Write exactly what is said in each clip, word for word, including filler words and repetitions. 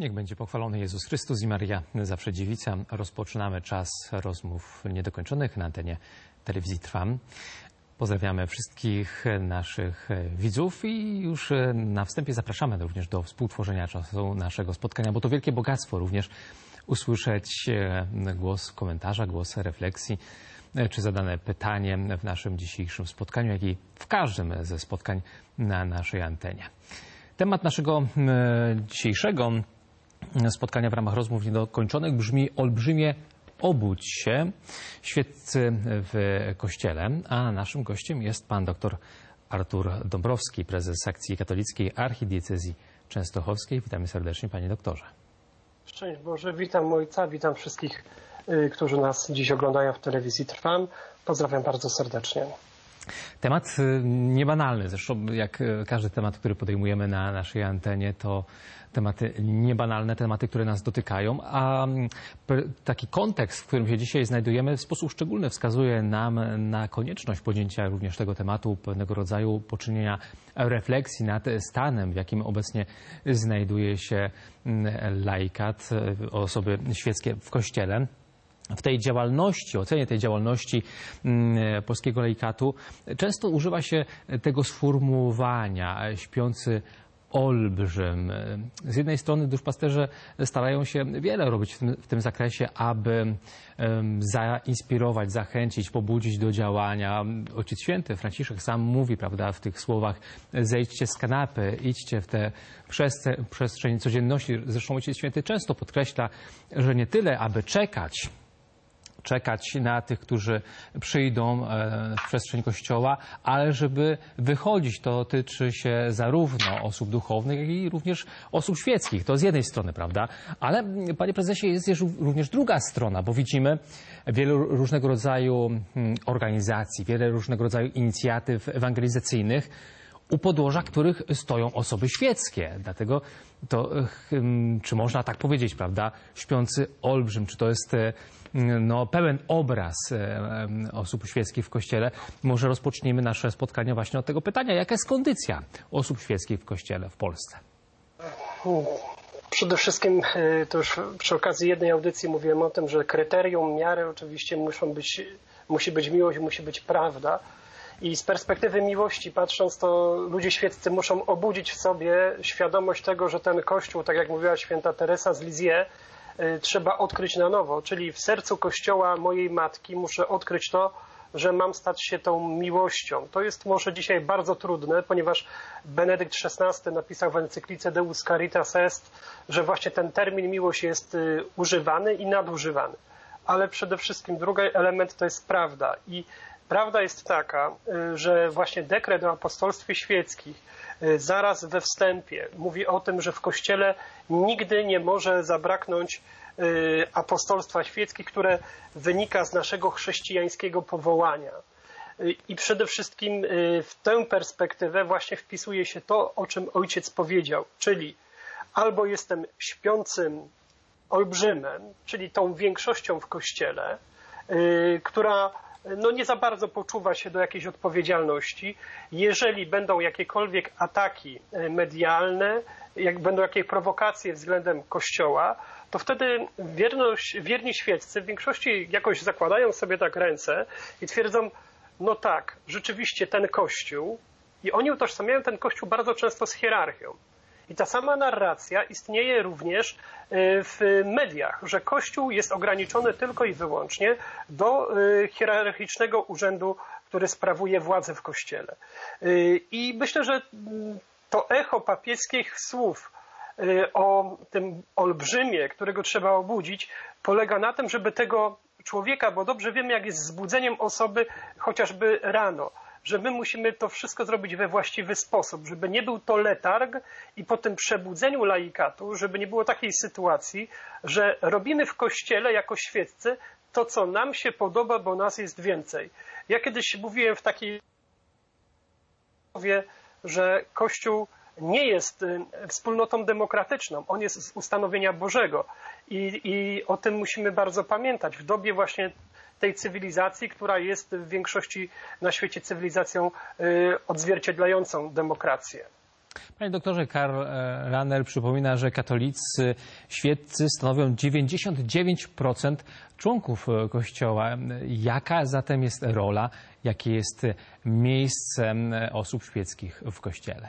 Niech będzie pochwalony Jezus Chrystus i Maria Zawsze Dziewica. Rozpoczynamy czas rozmów niedokończonych na antenie Telewizji Trwam. Pozdrawiamy wszystkich naszych widzów i już na wstępie zapraszamy również do współtworzenia czasu naszego spotkania, bo to wielkie bogactwo również usłyszeć głos komentarza, głos refleksji, czy zadane pytanie w naszym dzisiejszym spotkaniu, jak i w każdym ze spotkań na naszej antenie. Temat naszego dzisiejszego spotkania w ramach rozmów niedokończonych brzmi: olbrzymie obudź się, świeccy w Kościele. A naszym gościem jest pan dr Artur Dąbrowski, prezes sekcji katolickiej Archidiecezji Częstochowskiej. Witamy serdecznie, panie doktorze. Szczęść Boże, witam ojca, witam wszystkich, którzy nas dziś oglądają w Telewizji Trwam. Pozdrawiam bardzo serdecznie. Temat niebanalny, zresztą jak każdy temat, który podejmujemy na naszej antenie, to tematy niebanalne, tematy, które nas dotykają, a taki kontekst, w którym się dzisiaj znajdujemy, w sposób szczególny wskazuje nam na konieczność podjęcia również tego tematu, pewnego rodzaju poczynienia refleksji nad stanem, w jakim obecnie znajduje się laikat, osoby świeckie w Kościele. W tej działalności, ocenie tej działalności polskiego laikatu często używa się tego sformułowania śpiący olbrzym. Z jednej strony duszpasterze starają się wiele robić w tym, w tym zakresie, aby um, zainspirować, zachęcić, pobudzić do działania. Ojciec Święty Franciszek sam mówi, prawda, w tych słowach: zejdźcie z kanapy, idźcie w tę przestrzeń codzienności. Zresztą Ojciec Święty często podkreśla, że nie tyle, aby czekać, czekać na tych, którzy przyjdą w przestrzeń Kościoła, ale żeby wychodzić. To dotyczy się zarówno osób duchownych, jak i również osób świeckich. To z jednej strony, prawda? Ale, panie prezesie, jest również druga strona, bo widzimy wiele różnego rodzaju organizacji, wiele różnego rodzaju inicjatyw ewangelizacyjnych, u podłoża których stoją osoby świeckie. Dlatego to, czy można tak powiedzieć, prawda, śpiący olbrzym, czy to jest no, pełen obraz osób świeckich w Kościele? Może rozpocznijmy nasze spotkanie właśnie od tego pytania: jaka jest kondycja osób świeckich w Kościele w Polsce? Przede wszystkim, to już przy okazji jednej audycji mówiłem o tym, że kryterium miary oczywiście muszą być, musi być miłość, musi być prawda. I z perspektywy miłości patrząc, to ludzie świeccy muszą obudzić w sobie świadomość tego, że ten Kościół, tak jak mówiła święta Teresa z Lisieux, trzeba odkryć na nowo. Czyli w sercu Kościoła mojej matki muszę odkryć to, że mam stać się tą miłością. To jest może dzisiaj bardzo trudne, ponieważ Benedykt szesnasty napisał w encyklice Deus Caritas Est, że właśnie ten termin miłość jest używany i nadużywany. Ale przede wszystkim drugi element to jest prawda. I prawda jest taka, że właśnie dekret o apostolstwie świeckim zaraz we wstępie mówi o tym, że w Kościele nigdy nie może zabraknąć apostolstwa świeckich, które wynika z naszego chrześcijańskiego powołania. I przede wszystkim w tę perspektywę właśnie wpisuje się to, o czym ojciec powiedział, czyli albo jestem śpiącym olbrzymem, czyli tą większością w Kościele, która no nie za bardzo poczuwa się do jakiejś odpowiedzialności. Jeżeli będą jakiekolwiek ataki medialne, jak będą jakieś prowokacje względem Kościoła, to wtedy wierność, wierni świeccy w większości jakoś zakładają sobie tak ręce i twierdzą: no tak, rzeczywiście ten Kościół, i oni utożsamiają ten Kościół bardzo często z hierarchią. I ta sama narracja istnieje również w mediach, że Kościół jest ograniczony tylko i wyłącznie do hierarchicznego urzędu, który sprawuje władzę w Kościele. I myślę, że to echo papieskich słów o tym olbrzymie, którego trzeba obudzić, polega na tym, żeby tego człowieka, bo dobrze wiemy, jak jest z budzeniem osoby chociażby rano, że my musimy to wszystko zrobić we właściwy sposób, żeby nie był to letarg i po tym przebudzeniu laikatu, żeby nie było takiej sytuacji, że robimy w Kościele jako świeccy to, co nam się podoba, bo nas jest więcej. Ja kiedyś mówiłem w takiej mowie, że Kościół nie jest wspólnotą demokratyczną, on jest z ustanowienia Bożego i, i o tym musimy bardzo pamiętać w dobie właśnie tej cywilizacji, która jest w większości na świecie cywilizacją odzwierciedlającą demokrację. Panie doktorze, Karl Rahner przypomina, że katolicy świeccy stanowią dziewięćdziesiąt dziewięć procent członków Kościoła. Jaka zatem jest rola, jakie jest miejsce osób świeckich w Kościele?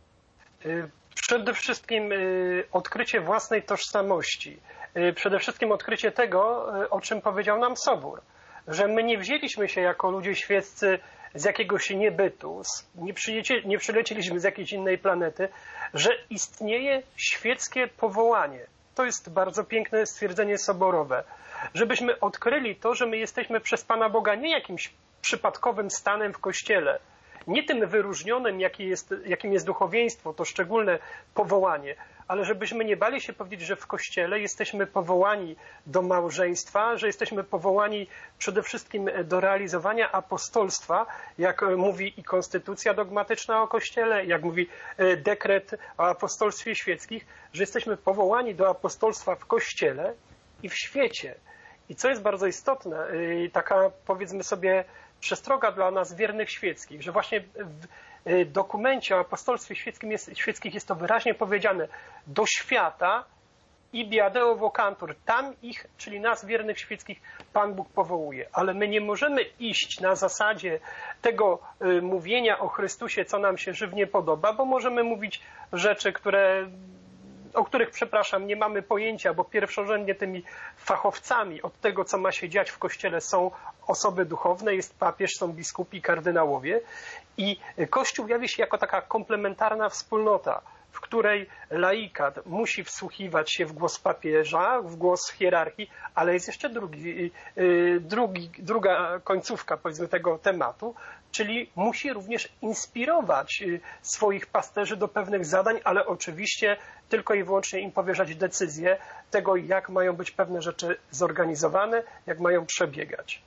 Przede wszystkim odkrycie własnej tożsamości. Przede wszystkim odkrycie tego, o czym powiedział nam Sobór. Że my nie wzięliśmy się jako ludzie świeccy z jakiegoś niebytu, nie, nie przylecieliśmy z jakiejś innej planety, że istnieje świeckie powołanie. To jest bardzo piękne stwierdzenie soborowe. Żebyśmy odkryli to, że my jesteśmy przez Pana Boga nie jakimś przypadkowym stanem w Kościele, nie tym wyróżnionym, jaki jest, jakim jest duchowieństwo, to szczególne powołanie, ale żebyśmy nie bali się powiedzieć, że w Kościele jesteśmy powołani do małżeństwa, że jesteśmy powołani przede wszystkim do realizowania apostolstwa, jak mówi i konstytucja dogmatyczna o Kościele, jak mówi dekret o apostolstwie świeckich, że jesteśmy powołani do apostolstwa w Kościele i w świecie. I co jest bardzo istotne, taka powiedzmy sobie przestroga dla nas wiernych świeckich, że właśnie w dokumencie o apostolstwie świeckim jest, świeckich jest to wyraźnie powiedziane: do świata i biadeo vocantur, tam ich, czyli nas wiernych świeckich, Pan Bóg powołuje. Ale my nie możemy iść na zasadzie tego y, mówienia o Chrystusie, co nam się żywnie podoba, bo możemy mówić rzeczy, które o których, przepraszam, nie mamy pojęcia, bo pierwszorzędnie tymi fachowcami od tego, co ma się dziać w Kościele, są osoby duchowne, jest papież, są biskupi, kardynałowie i Kościół jawi się jako taka komplementarna wspólnota, w której laikat musi wsłuchiwać się w głos papieża, w głos hierarchii, ale jest jeszcze drugi, drugi, druga końcówka, powiedzmy, tego tematu, czyli musi również inspirować swoich pasterzy do pewnych zadań, ale oczywiście tylko i wyłącznie im powierzać decyzję tego, jak mają być pewne rzeczy zorganizowane, jak mają przebiegać.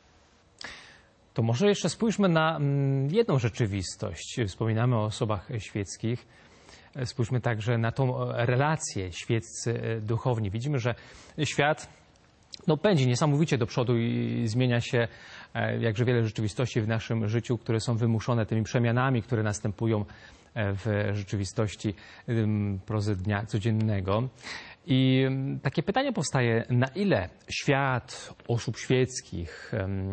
To może jeszcze spójrzmy na jedną rzeczywistość. Wspominamy o osobach świeckich. Spójrzmy także na tą relację świeccy duchowni. Widzimy, że świat no, pędzi niesamowicie do przodu i zmienia się jakże wiele rzeczywistości w naszym życiu, które są wymuszone tymi przemianami, które następują w rzeczywistości prozy dnia codziennego. I takie pytanie powstaje, na ile świat osób świeckich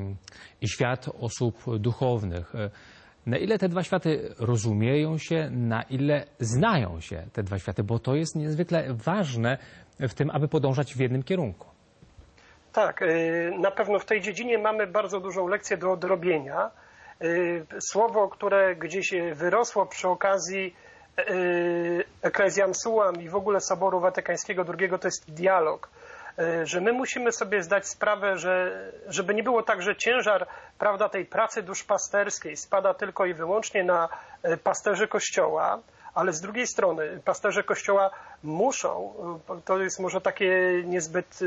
i świat osób duchownych, na ile te dwa światy rozumieją się, na ile znają się te dwa światy, bo to jest niezwykle ważne w tym, aby podążać w jednym kierunku. Tak, na pewno w tej dziedzinie mamy bardzo dużą lekcję do odrobienia. Słowo, które gdzieś wyrosło przy okazji Ecclesiam Suam i w ogóle Soboru Watykańskiego drugiego, to jest dialog. Że my musimy sobie zdać sprawę, że żeby nie było tak, że ciężar, prawda, tej pracy duszpasterskiej spada tylko i wyłącznie na pasterzy Kościoła, ale z drugiej strony pasterze Kościoła muszą, to jest może takie niezbyt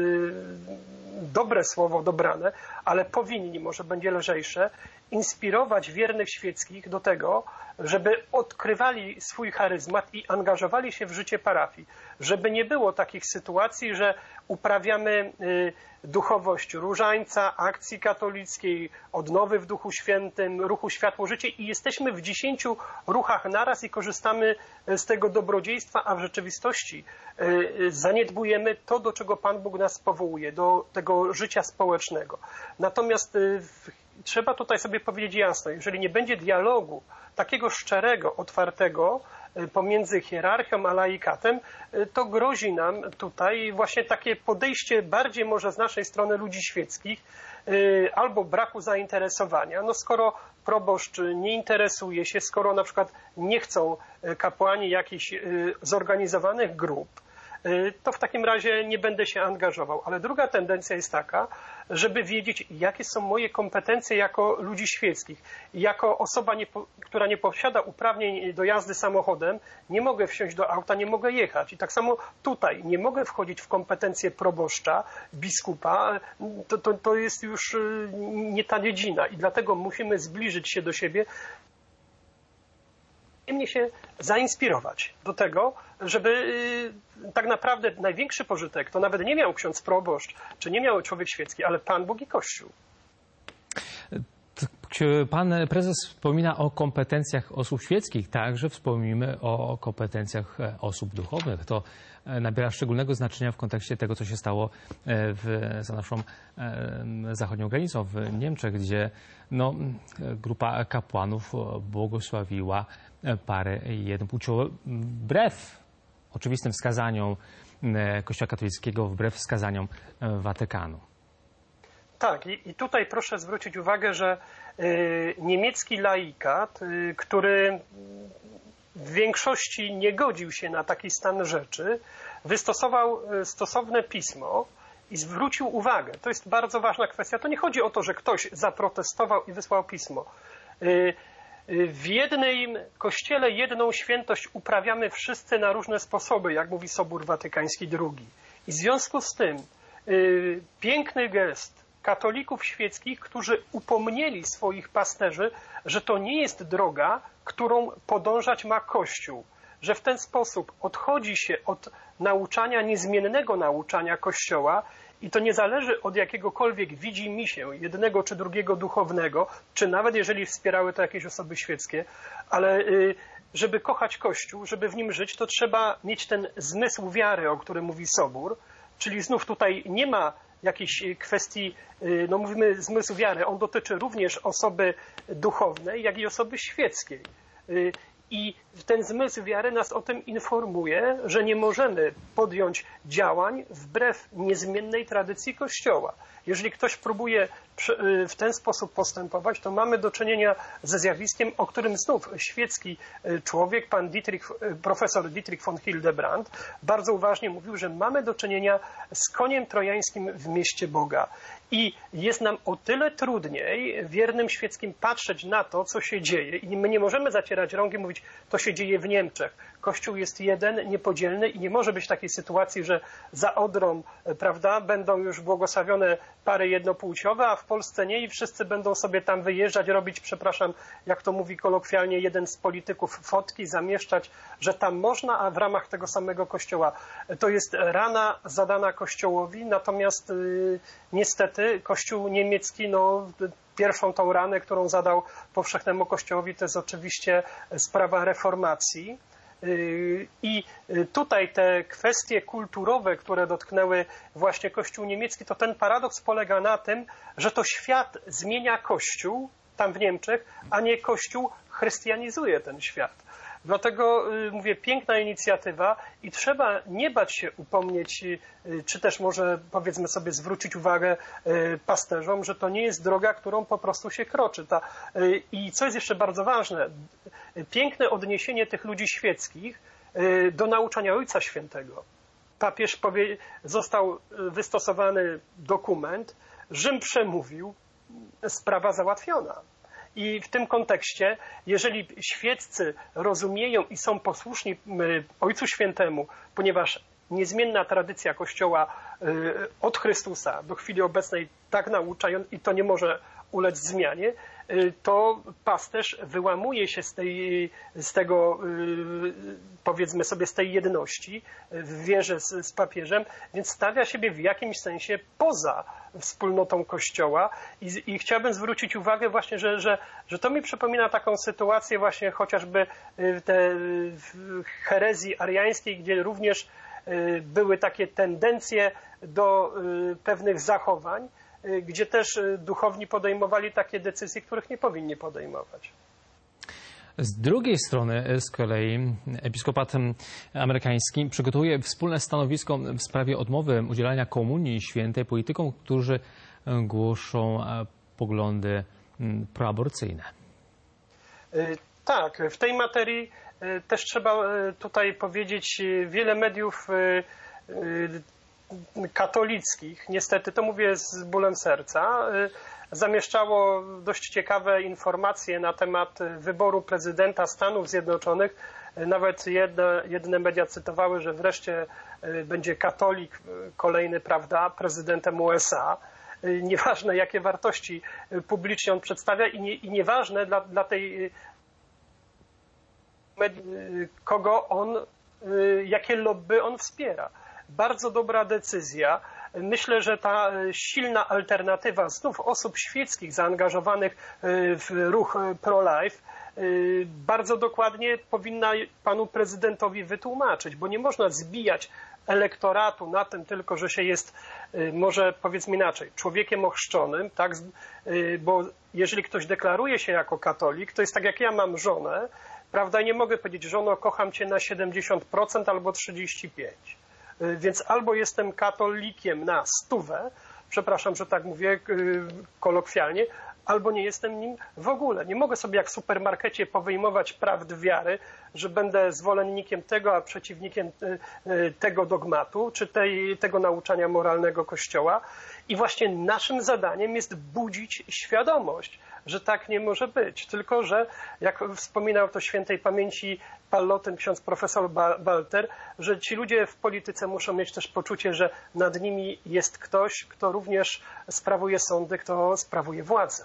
dobre słowo dobrane, ale powinni, może będzie lżejsze, inspirować wiernych świeckich do tego, żeby odkrywali swój charyzmat i angażowali się w życie parafii. Żeby nie było takich sytuacji, że uprawiamy duchowość różańca, akcji katolickiej, odnowy w Duchu Świętym, ruchu Światło Życie i jesteśmy w dziesięciu ruchach naraz i korzystamy z tego dobrodziejstwa, a w rzeczywistości zaniedbujemy to, do czego Pan Bóg nas powołuje, do tego życia społecznego. Natomiast trzeba tutaj sobie powiedzieć jasno, jeżeli nie będzie dialogu takiego szczerego, otwartego pomiędzy hierarchią a laikatem, to grozi nam tutaj właśnie takie podejście bardziej może z naszej strony ludzi świeckich albo braku zainteresowania. No skoro proboszcz nie interesuje się, skoro na przykład nie chcą kapłani jakichś zorganizowanych grup, to w takim razie nie będę się angażował. Ale druga tendencja jest taka, żeby wiedzieć, jakie są moje kompetencje jako ludzi świeckich. Jako osoba, nie, która nie posiada uprawnień do jazdy samochodem, nie mogę wsiąść do auta, nie mogę jechać. I tak samo tutaj nie mogę wchodzić w kompetencje proboszcza, biskupa. To, to, to jest już nie ta dziedzina i dlatego musimy zbliżyć się do siebie, mnie się zainspirować do tego, żeby tak naprawdę największy pożytek to nawet nie miał ksiądz proboszcz, czy nie miał człowiek świecki, ale Pan Bóg i Kościół. Pan prezes wspomina o kompetencjach osób świeckich, także wspomnimy o kompetencjach osób duchownych. To nabiera szczególnego znaczenia w kontekście tego, co się stało w, za naszą zachodnią granicą w Niemczech, gdzie no, grupa kapłanów błogosławiła parę jednopłciową wbrew oczywistym wskazaniom Kościoła katolickiego, wbrew wskazaniom Watykanu. Tak, i, i tutaj proszę zwrócić uwagę, że y, niemiecki laikat, y, który w większości nie godził się na taki stan rzeczy, wystosował y, stosowne pismo i zwrócił uwagę. To jest bardzo ważna kwestia. To nie chodzi o to, że ktoś zaprotestował i wysłał pismo. Y, W jednym kościele jedną świętość uprawiamy wszyscy na różne sposoby, jak mówi Sobór Watykański drugi. I w związku z tym y, piękny gest katolików świeckich, którzy upomnieli swoich pasterzy, że to nie jest droga, którą podążać ma Kościół. Że w ten sposób odchodzi się od nauczania, niezmiennego nauczania Kościoła i to nie zależy od jakiegokolwiek widzimisię jednego czy drugiego duchownego, czy nawet jeżeli wspierały to jakieś osoby świeckie, ale żeby kochać Kościół, żeby w nim żyć, to trzeba mieć ten zmysł wiary, o którym mówi Sobór, czyli znów tutaj nie ma jakiejś kwestii, no mówimy zmysł wiary, on dotyczy również osoby duchownej, jak i osoby świeckiej. I ten zmysł wiary nas o tym informuje, że nie możemy podjąć działań wbrew niezmiennej tradycji Kościoła. Jeżeli ktoś próbuje w ten sposób postępować, to mamy do czynienia ze zjawiskiem, o którym znów świecki człowiek, pan Dietrich, profesor Dietrich von Hildebrand, bardzo uważnie mówił, że mamy do czynienia z koniem trojańskim w mieście Boga. I jest nam o tyle trudniej wiernym świeckim patrzeć na to, co się dzieje. I my nie możemy zacierać rąk i mówić, to się dzieje w Niemczech. Kościół jest jeden, niepodzielny i nie może być takiej sytuacji, że za Odrą, prawda, będą już błogosławione pary jednopłciowe, a w Polsce nie i wszyscy będą sobie tam wyjeżdżać, robić, przepraszam, jak to mówi kolokwialnie jeden z polityków, fotki, zamieszczać, że tam można, a w ramach tego samego Kościoła. To jest rana zadana Kościołowi, natomiast yy, niestety Kościół niemiecki, no, pierwszą tą ranę, którą zadał powszechnemu Kościołowi, to jest oczywiście sprawa reformacji. I tutaj te kwestie kulturowe, które dotknęły właśnie Kościół niemiecki, to ten paradoks polega na tym, że to świat zmienia Kościół tam w Niemczech, a nie Kościół chrystianizuje ten świat. Dlatego mówię, piękna inicjatywa i trzeba nie bać się upomnieć, czy też może powiedzmy sobie zwrócić uwagę pasterzom, że to nie jest droga, którą po prostu się kroczy. Ta, i co jest jeszcze bardzo ważne, piękne odniesienie tych ludzi świeckich do nauczania Ojca Świętego. Papież powie, został wystosowany dokument, Rzym przemówił, sprawa załatwiona. I w tym kontekście, jeżeli świeccy rozumieją i są posłuszni Ojcu Świętemu, ponieważ niezmienna tradycja Kościoła od Chrystusa do chwili obecnej tak naucza i to nie może ulec zmianie, to pasterz wyłamuje się z, tej, z tego, powiedzmy sobie, z tej jedności w wierze z, z papieżem, więc stawia siebie w jakimś sensie poza wspólnotą Kościoła i, i chciałbym zwrócić uwagę właśnie, że, że, że to mi przypomina taką sytuację właśnie chociażby te herezji ariańskiej, gdzie również były takie tendencje do pewnych zachowań, gdzie też duchowni podejmowali takie decyzje, których nie powinni podejmować. Z drugiej strony z kolei episkopat amerykański przygotowuje wspólne stanowisko w sprawie odmowy udzielania komunii świętej politykom, którzy głoszą poglądy proaborcyjne. Tak, w tej materii też trzeba tutaj powiedzieć, wiele mediów katolickich, niestety, to mówię z bólem serca, zamieszczało dość ciekawe informacje na temat wyboru prezydenta Stanów Zjednoczonych. Nawet jedne, jedne media cytowały, że wreszcie będzie katolik kolejny, prawda, prezydentem U S A. Nieważne, jakie wartości publicznie on przedstawia i, nie, i nieważne dla, dla tej, kogo on, jakie lobby on wspiera. Bardzo dobra decyzja, myślę, że ta silna alternatywa znów osób świeckich zaangażowanych w ruch pro-life bardzo dokładnie powinna panu prezydentowi wytłumaczyć, bo nie można zbijać elektoratu na tym tylko, że się jest, może powiedzmy inaczej, człowiekiem ochrzczonym, tak? Bo jeżeli ktoś deklaruje się jako katolik, to jest tak jak ja mam żonę, prawda, i nie mogę powiedzieć: żono, kocham cię na siedemdziesiąt procent albo trzydzieści pięć procent. Więc albo jestem katolikiem na stówę, przepraszam, że tak mówię kolokwialnie, albo nie jestem nim w ogóle. Nie mogę sobie jak w supermarkecie powyjmować prawd wiary, że będę zwolennikiem tego, a przeciwnikiem tego dogmatu, czy tej, tego nauczania moralnego Kościoła. I właśnie naszym zadaniem jest budzić świadomość, że tak nie może być. Tylko że, jak wspominał to świętej pamięci Pallotyn ksiądz profesor Balter, że ci ludzie w polityce muszą mieć też poczucie, że nad nimi jest ktoś, kto również sprawuje sądy, kto sprawuje władzę.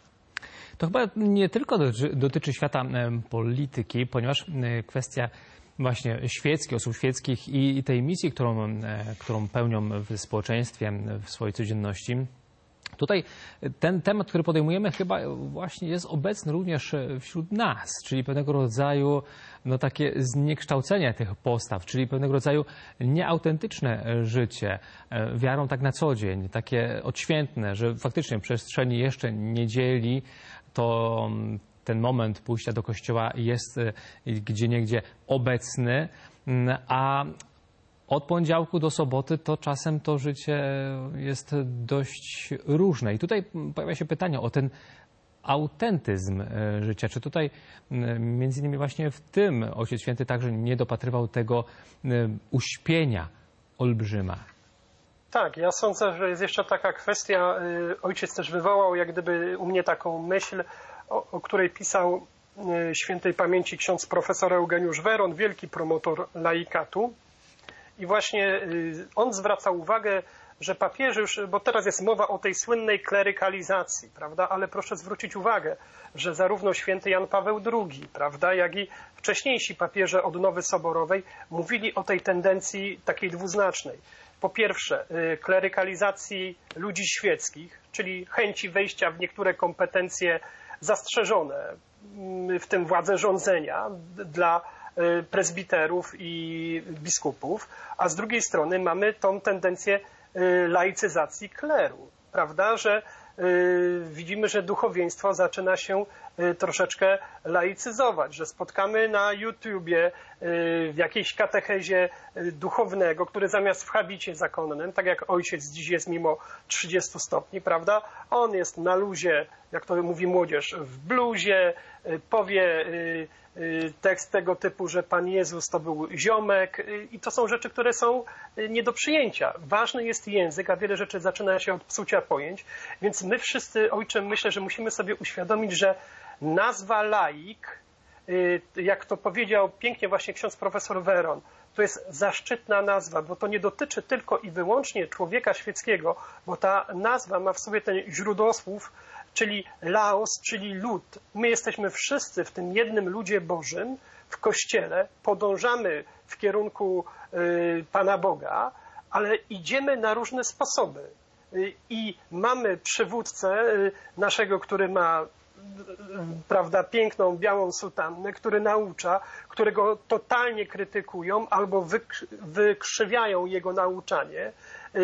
To chyba nie tylko dotyczy, dotyczy świata polityki, ponieważ kwestia właśnie świeckiej, osób świeckich i tej misji, którą, którą pełnią w społeczeństwie, w swojej codzienności. Tutaj ten temat, który podejmujemy, chyba właśnie jest obecny również wśród nas, czyli pewnego rodzaju no, takie zniekształcenie tych postaw, czyli pewnego rodzaju nieautentyczne życie, wiarą tak na co dzień, takie odświętne, że faktycznie w przestrzeni jeszcze niedzieli to ten moment pójścia do kościoła jest gdzieniegdzie obecny, a od poniedziałku do soboty to czasem to życie jest dość różne. I tutaj pojawia się pytanie o ten autentyzm życia. Czy tutaj między innymi właśnie w tym Ojciec Święty także nie dopatrywał tego uśpienia olbrzyma? Tak, ja sądzę, że jest jeszcze taka kwestia, ojciec też wywołał jak gdyby u mnie taką myśl, o, o której pisał świętej pamięci ksiądz profesor Eugeniusz Weron, wielki promotor laikatu. I właśnie on zwraca uwagę, że papieże już, bo teraz jest mowa o tej słynnej klerykalizacji, prawda, ale proszę zwrócić uwagę, że zarówno święty Jan Paweł drugi, prawda, jak i wcześniejsi papieże odnowy soborowej mówili o tej tendencji takiej dwuznacznej. Po pierwsze, klerykalizacji ludzi świeckich, czyli chęci wejścia w niektóre kompetencje zastrzeżone, w tym władzę rządzenia dla prezbiterów i biskupów, a z drugiej strony mamy tą tendencję laicyzacji kleru, prawda, że widzimy, że duchowieństwo zaczyna się troszeczkę laicyzować, że spotkamy na YouTubie w jakiejś katechezie duchownego, który zamiast w habicie zakonnym, tak jak ojciec dziś jest mimo trzydziestu stopni, prawda, on jest na luzie, jak to mówi młodzież, w bluzie, powie tekst tego typu, że Pan Jezus to był ziomek i to są rzeczy, które są nie do przyjęcia. Ważny jest język, a wiele rzeczy zaczyna się od psucia pojęć, więc my wszyscy, ojcze, myślę, że musimy sobie uświadomić, że nazwa laik, jak to powiedział pięknie właśnie ksiądz profesor Weron, to jest zaszczytna nazwa, bo to nie dotyczy tylko i wyłącznie człowieka świeckiego, bo ta nazwa ma w sobie ten źródłosłów, czyli laos, czyli lud. My jesteśmy wszyscy w tym jednym ludzie Bożym, w Kościele, podążamy w kierunku y, Pana Boga, ale idziemy na różne sposoby. Y, I mamy przywódcę y, naszego, który ma prawda, piękną, białą sutannę, który naucza, którego totalnie krytykują albo wykrzywiają jego nauczanie,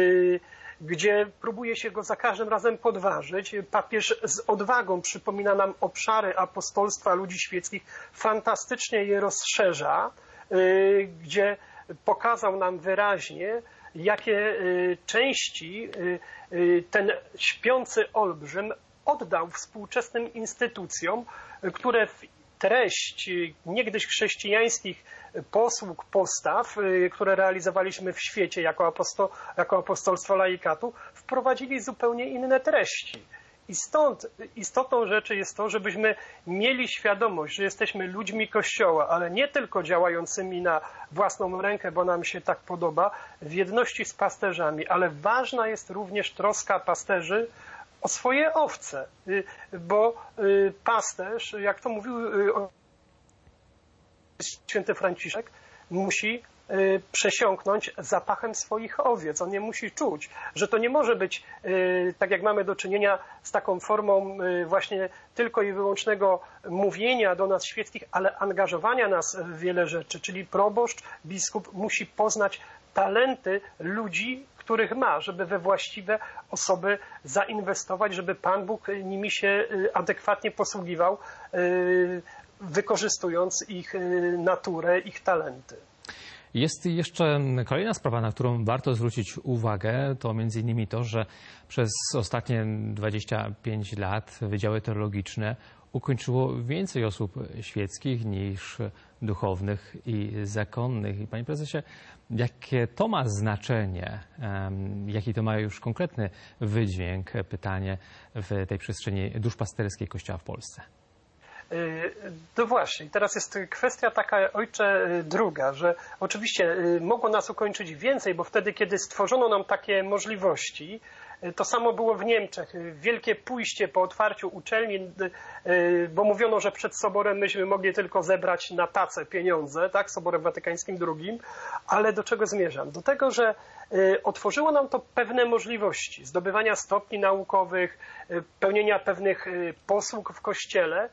gdzie próbuje się go za każdym razem podważyć. Papież z odwagą przypomina nam obszary apostolstwa ludzi świeckich, fantastycznie je rozszerza, gdzie pokazał nam wyraźnie, jakie części ten śpiący olbrzym oddał współczesnym instytucjom, które w treść niegdyś chrześcijańskich posług, postaw, które realizowaliśmy w świecie jako, aposto, jako apostolstwo laikatu, wprowadzili zupełnie inne treści. I stąd istotą rzeczy jest to, żebyśmy mieli świadomość, że jesteśmy ludźmi Kościoła, ale nie tylko działającymi na własną rękę, bo nam się tak podoba, w jedności z pasterzami, ale ważna jest również troska pasterzy o swoje owce, bo pasterz, jak to mówił święty Franciszek, musi y, przesiąknąć zapachem swoich owiec. On nie musi czuć, że to nie może być y, tak jak mamy do czynienia z taką formą y, właśnie tylko i wyłącznego mówienia do nas świeckich, ale angażowania nas w wiele rzeczy, czyli proboszcz, biskup musi poznać talenty ludzi, których ma, żeby we właściwe osoby zainwestować, żeby Pan Bóg nimi się adekwatnie posługiwał, wykorzystując ich naturę, ich talenty. Jest jeszcze kolejna sprawa, na którą warto zwrócić uwagę, to między innymi to, że przez ostatnie dwadzieścia pięć lat wydziały teologiczne ukończyło więcej osób świeckich niż duchownych i zakonnych. I panie prezesie, jakie to ma znaczenie, jaki to ma już konkretny wydźwięk, pytanie w tej przestrzeni duszpasterskiej Kościoła w Polsce? No właśnie, teraz jest kwestia taka, ojcze, druga, że oczywiście mogło nas ukończyć więcej, bo wtedy, kiedy stworzono nam takie możliwości, to samo było w Niemczech. Wielkie pójście po otwarciu uczelni, bo mówiono, że przed Soborem myśmy mogli tylko zebrać na tacę pieniądze, tak, Soborem Watykańskim drugim, ale do czego zmierzam? Do tego, że otworzyło nam to pewne możliwości zdobywania stopni naukowych, pełnienia pewnych posług w Kościele,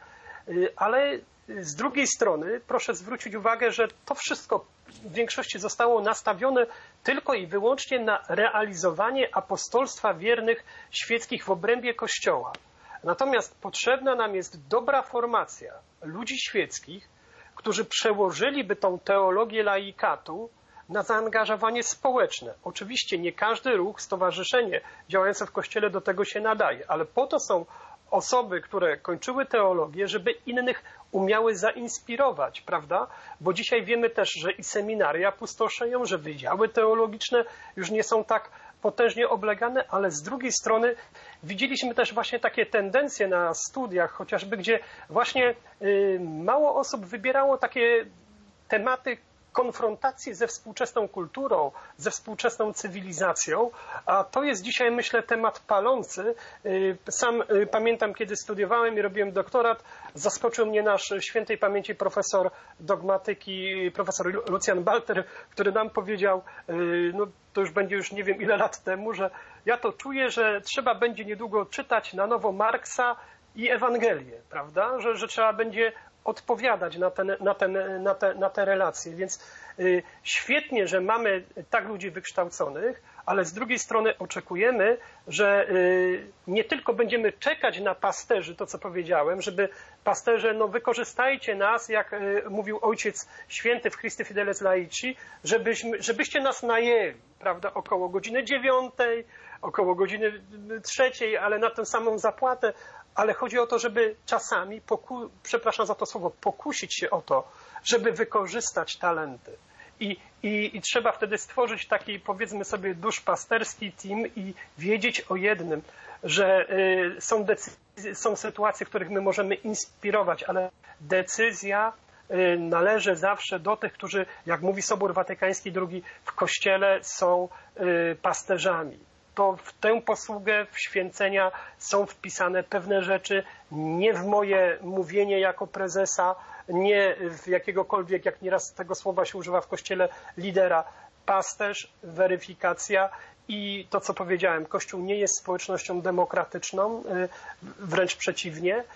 ale z drugiej strony proszę zwrócić uwagę, że to wszystko w większości zostało nastawione tylko i wyłącznie na realizowanie apostolstwa wiernych świeckich w obrębie Kościoła. Natomiast potrzebna nam jest dobra formacja ludzi świeckich, którzy przełożyliby tą teologię laikatu na zaangażowanie społeczne. Oczywiście nie każdy ruch, stowarzyszenie działające w Kościele do tego się nadaje, ale po to są osoby, które kończyły teologię, żeby innych umiały zainspirować, prawda? Bo dzisiaj wiemy też, że i seminaria pustoszeją, że wydziały teologiczne już nie są tak potężnie oblegane, ale z drugiej strony widzieliśmy też właśnie takie tendencje na studiach, chociażby gdzie właśnie y, mało osób wybierało takie tematy konfrontacji ze współczesną kulturą, ze współczesną cywilizacją, a to jest dzisiaj, myślę, temat palący. Sam pamiętam, kiedy studiowałem i robiłem doktorat, zaskoczył mnie nasz świętej pamięci profesor dogmatyki, profesor Lucjan Balter, który nam powiedział, no to już będzie już nie wiem ile lat temu, że ja to czuję, że trzeba będzie niedługo czytać na nowo Marksa i Ewangelię, prawda? Że, że trzeba będzie odpowiadać na, ten, na, ten, na, te, na te relacje. Więc y, świetnie, że mamy tak ludzi wykształconych, ale z drugiej strony oczekujemy, że y, nie tylko będziemy czekać na pasterzy, to co powiedziałem, żeby pasterze, no wykorzystajcie nas, jak y, mówił Ojciec Święty w Christi Fideles Laici, żebyśmy, żebyście nas najęli, prawda, około godziny dziewiątej, około godziny trzeciej, ale na tę samą zapłatę. Ale chodzi o to, żeby czasami, poku... przepraszam za to słowo, pokusić się o to, żeby wykorzystać talenty. I, i, I trzeba wtedy stworzyć taki, powiedzmy sobie, duszpasterski team i wiedzieć o jednym, że y, są, decyzje, są sytuacje, w których my możemy inspirować, ale decyzja y, należy zawsze do tych, którzy, jak mówi Sobór Watykański drugi, w Kościele są y, pasterzami. To w tę posługę, w święcenia są wpisane pewne rzeczy, nie w moje mówienie jako prezesa, nie w jakiegokolwiek, jak nieraz tego słowa się używa w Kościele, lidera. Pasterz, weryfikacja i to, co powiedziałem, Kościół nie jest społecznością demokratyczną, wręcz przeciwnie,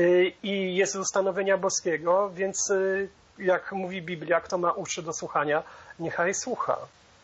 i jest z ustanowienia boskiego, więc jak mówi Biblia, kto ma uszy do słuchania, niechaj słucha.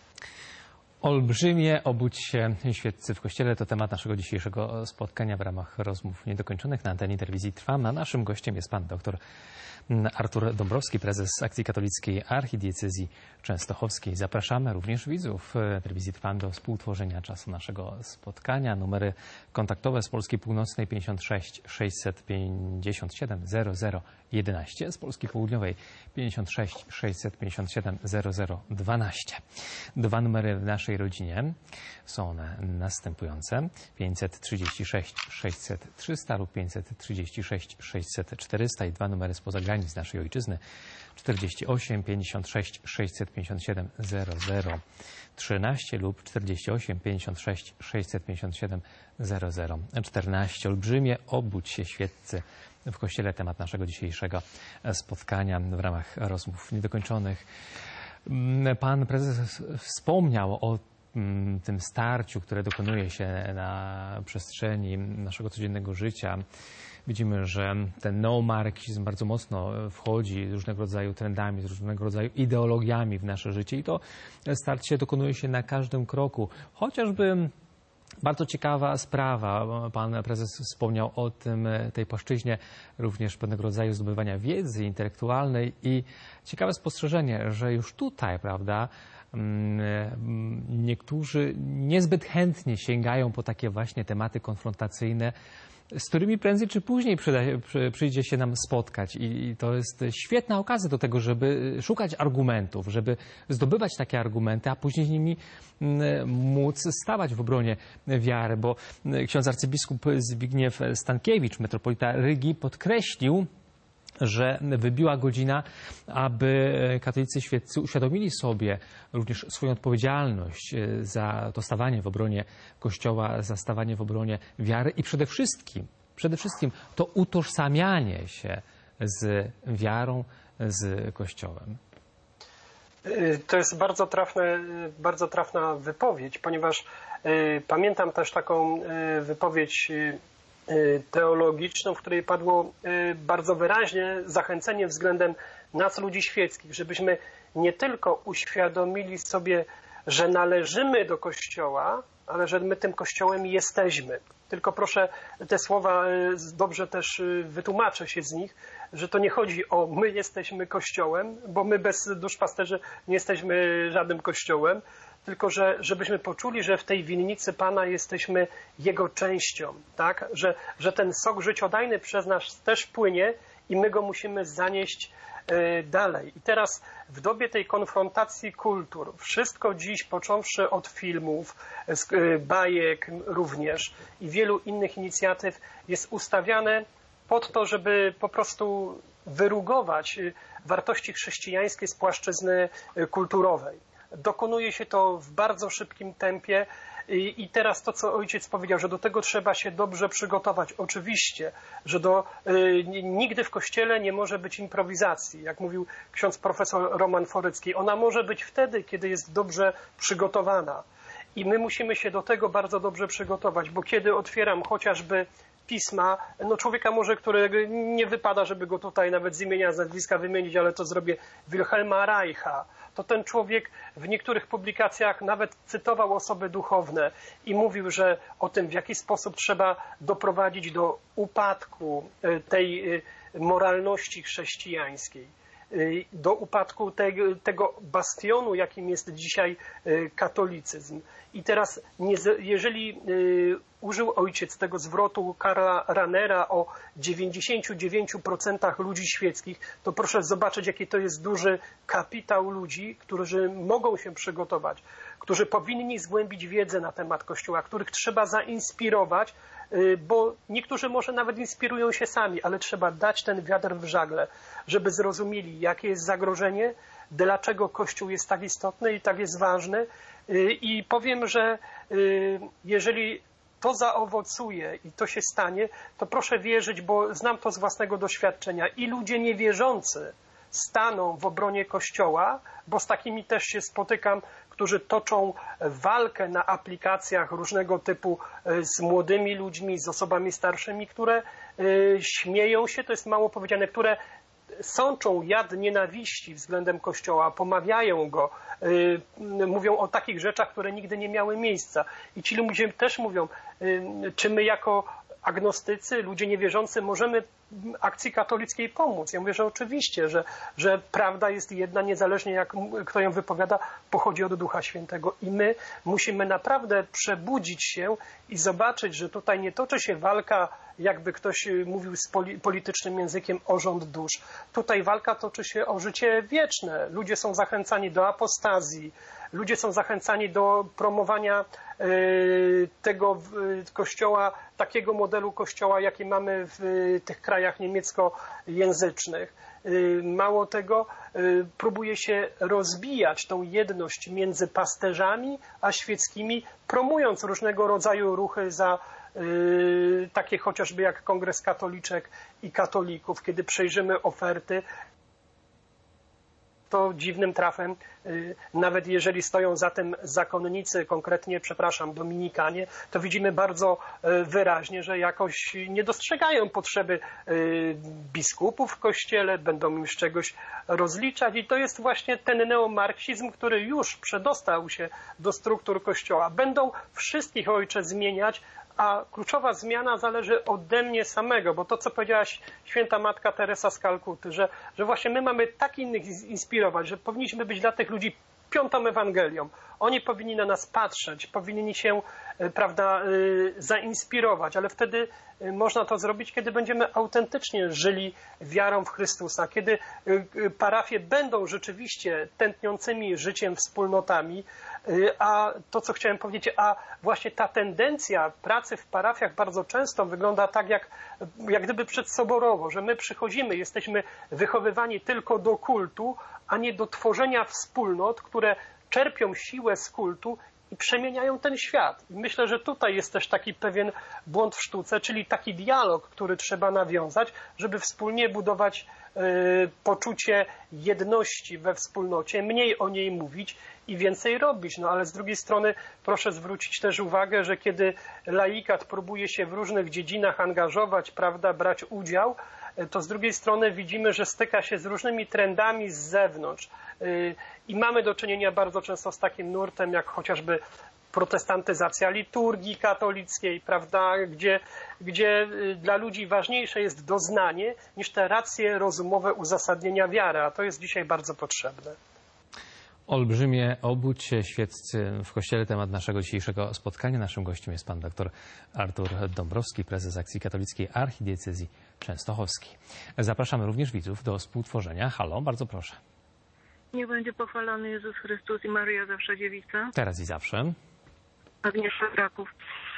Olbrzymie obudź się świeccy w Kościele to temat naszego dzisiejszego spotkania w ramach rozmów niedokończonych na antenie telewizji Trwam. A naszym gościem jest pan doktor Artur Dąbrowski, prezes Akcji Katolickiej Archidiecezji Częstochowskiej. Zapraszamy również widzów telewizji Trwam do współtworzenia czasu naszego spotkania. Numery kontaktowe z Polski Północnej pięćdziesiąt sześć sześćset pięćdziesiąt siedem zero zero jedenaście, z Polski Południowej pięćdziesiąt sześć sześćset pięćdziesiąt siedem zero zero dwanaście. Dwa numery w naszej rodzinie są one następujące: pięćset trzydzieści sześć sześćset trzysta lub pięćset trzydzieści sześć sześćset czterysta i dwa numery spoza granic naszej ojczyzny: czterdzieści osiem pięćdziesiąt sześć sześćset pięćdziesiąt siedem zero zero trzynaście lub czterdzieści osiem pięćdziesiąt sześć sześćset pięćdziesiąt siedem zero zero czternaście. Olbrzymie obudź się świeccy w Kościele, temat naszego dzisiejszego spotkania w ramach rozmów niedokończonych. Pan prezes wspomniał o tym starciu, które dokonuje się na przestrzeni naszego codziennego życia. Widzimy, że ten neomarksizm bardzo mocno wchodzi z różnego rodzaju trendami, z różnego rodzaju ideologiami w nasze życie i to starcie dokonuje się na każdym kroku. Chociażby bardzo ciekawa sprawa. Pan prezes wspomniał o tym, tej płaszczyźnie również pewnego rodzaju zdobywania wiedzy intelektualnej i ciekawe spostrzeżenie, że już tutaj, prawda, niektórzy niezbyt chętnie sięgają po takie właśnie tematy konfrontacyjne, z którymi prędzej czy później przyda, przyjdzie się nam spotkać. I to jest świetna okazja do tego, żeby szukać argumentów, żeby zdobywać takie argumenty, a później z nimi móc stawać w obronie wiary. Bo ksiądz arcybiskup Zbigniew Stankiewicz, metropolita Rygi, podkreślił, że wybiła godzina, aby katolicy świeccy uświadomili sobie również swoją odpowiedzialność za to stawanie w obronie Kościoła, za stawanie w obronie wiary i przede wszystkim, przede wszystkim to utożsamianie się z wiarą, z Kościołem. To jest bardzo trafne, bardzo trafna wypowiedź, ponieważ y, pamiętam też taką y, wypowiedź y, teologiczną, w której padło bardzo wyraźnie zachęcenie względem nas, ludzi świeckich, żebyśmy nie tylko uświadomili sobie, że należymy do Kościoła, ale że my tym Kościołem jesteśmy. Tylko proszę, te słowa dobrze też wytłumaczę się z nich, że to nie chodzi o my jesteśmy Kościołem, bo my bez duszpasterzy nie jesteśmy żadnym Kościołem, tylko że, żebyśmy poczuli, że w tej winnicy Pana jesteśmy Jego częścią, tak? Że, że ten sok życiodajny przez nas też płynie i my go musimy zanieść y, dalej. I teraz w dobie tej konfrontacji kultur, wszystko dziś, począwszy od filmów, y, bajek również i wielu innych inicjatyw, jest ustawiane pod to, żeby po prostu wyrugować wartości chrześcijańskie z płaszczyzny kulturowej. Dokonuje się to w bardzo szybkim tempie i, i teraz to, co ojciec powiedział, że do tego trzeba się dobrze przygotować. Oczywiście, że do, y, nigdy w Kościele nie może być improwizacji, jak mówił ksiądz profesor Roman Forycki. Ona może być wtedy, kiedy jest dobrze przygotowana. I my musimy się do tego bardzo dobrze przygotować, bo kiedy otwieram chociażby pisma, no człowieka może, którego nie wypada, żeby go tutaj nawet z imienia, z nazwiska wymienić, ale to zrobię, Wilhelma Reicha, to ten człowiek w niektórych publikacjach nawet cytował osoby duchowne i mówił, że o tym, w jaki sposób trzeba doprowadzić do upadku tej moralności chrześcijańskiej, do upadku tego, tego bastionu, jakim jest dzisiaj katolicyzm. I teraz, jeżeli użył ojciec tego zwrotu Karla Ranera o dziewięćdziesięciu dziewięciu procentach ludzi świeckich, to proszę zobaczyć, jaki to jest duży kapitał ludzi, którzy mogą się przygotować, którzy powinni zgłębić wiedzę na temat Kościoła, których trzeba zainspirować, bo niektórzy może nawet inspirują się sami, ale trzeba dać ten wiatr w żagle, żeby zrozumieli, jakie jest zagrożenie, dlaczego Kościół jest tak istotny i tak jest ważny. I powiem, że jeżeli to zaowocuje i to się stanie, to proszę wierzyć, bo znam to z własnego doświadczenia. I ludzie niewierzący staną w obronie Kościoła, bo z takimi też się spotykam, którzy toczą walkę na aplikacjach różnego typu z młodymi ludźmi, z osobami starszymi, które śmieją się, to jest mało powiedziane, które sączą jad nienawiści względem Kościoła, pomawiają go, mówią o takich rzeczach, które nigdy nie miały miejsca. I ci ludzie też mówią, czy my jako agnostycy, ludzie niewierzący możemy akcji katolickiej pomóc. Ja mówię, że oczywiście, że, że prawda jest jedna, niezależnie jak kto ją wypowiada, pochodzi od Ducha Świętego. I my musimy naprawdę przebudzić się i zobaczyć, że tutaj nie toczy się walka, jakby ktoś mówił z poli politycznym językiem, o rząd dusz. Tutaj walka toczy się o życie wieczne. Ludzie są zachęcani do apostazji, ludzie są zachęcani do promowania y, tego y, kościoła, takiego modelu kościoła, jaki mamy w y, tych krajach niemieckojęzycznych. Y, mało tego, y, próbuje się rozbijać tą jedność między pasterzami a świeckimi, promując różnego rodzaju ruchy za y, takie chociażby jak Kongres Katoliczek i Katolików. Kiedy przejrzymy oferty, to dziwnym trafem, nawet jeżeli stoją za tym zakonnicy, konkretnie, przepraszam, dominikanie, to widzimy bardzo wyraźnie, że jakoś nie dostrzegają potrzeby biskupów w Kościele, będą im z czegoś rozliczać i to jest właśnie ten neomarksizm, który już przedostał się do struktur Kościoła. Będą wszystkich, Ojcze, zmieniać, a kluczowa zmiana zależy ode mnie samego, bo to, co powiedziałaś święta Matka Teresa z Kalkuty, że, że właśnie my mamy tak innych inspirować, że powinniśmy być dla tych ludzi piątą Ewangelią. Oni powinni na nas patrzeć, powinni się, prawda, zainspirować, ale wtedy można to zrobić, kiedy będziemy autentycznie żyli wiarą w Chrystusa, kiedy parafie będą rzeczywiście tętniącymi życiem wspólnotami, a to, co chciałem powiedzieć, a właśnie ta tendencja pracy w parafiach bardzo często wygląda tak, jak, jak gdyby przedsoborowo, że my przychodzimy, jesteśmy wychowywani tylko do kultu, a nie do tworzenia wspólnot, które czerpią siłę z kultu i przemieniają ten świat. I myślę, że tutaj jest też taki pewien błąd w sztuce, czyli taki dialog, który trzeba nawiązać, żeby wspólnie budować y, poczucie jedności we wspólnocie, mniej o niej mówić i więcej robić. No ale z drugiej strony proszę zwrócić też uwagę, że kiedy laikat próbuje się w różnych dziedzinach angażować, prawda, brać udział, to z drugiej strony widzimy, że styka się z różnymi trendami z zewnątrz. I mamy do czynienia bardzo często z takim nurtem, jak chociażby protestantyzacja liturgii katolickiej, prawda, gdzie, gdzie dla ludzi ważniejsze jest doznanie niż te racje rozumowe uzasadnienia wiary, a to jest dzisiaj bardzo potrzebne. Olbrzymie obudźcie świeccy w Kościele, temat naszego dzisiejszego spotkania. Naszym gościem jest pan dr Artur Dąbrowski, prezes Akcji Katolickiej Archidiecezji Częstochowskiej. Zapraszamy również widzów do współtworzenia. Halo, bardzo proszę. Niech będzie pochwalony Jezus Chrystus i Maryja zawsze dziewica. Teraz i zawsze. Agnieszka Kraków.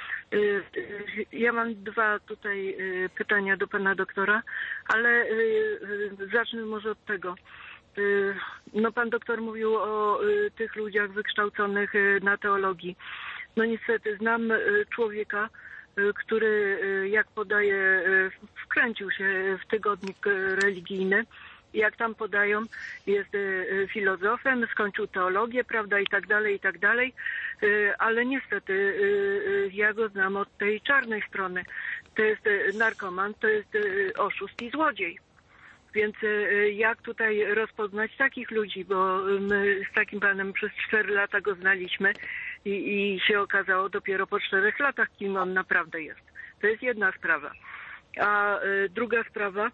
Ja mam dwa tutaj pytania do pana doktora, ale zacznę może od tego. No pan doktor mówił o tych ludziach wykształconych na teologii. No niestety znam człowieka, który, jak podaje, wkręcił się w tygodnik religijny. Jak tam podają, jest filozofem, skończył teologię, prawda, i tak dalej, i tak dalej, ale niestety ja go znam od tej czarnej strony. To jest narkoman, to jest oszust i złodziej. Więc jak tutaj rozpoznać takich ludzi, bo my z takim panem przez cztery lata go znaliśmy i, i się okazało dopiero po czterech latach, kim on naprawdę jest. To jest jedna sprawa. A druga sprawa,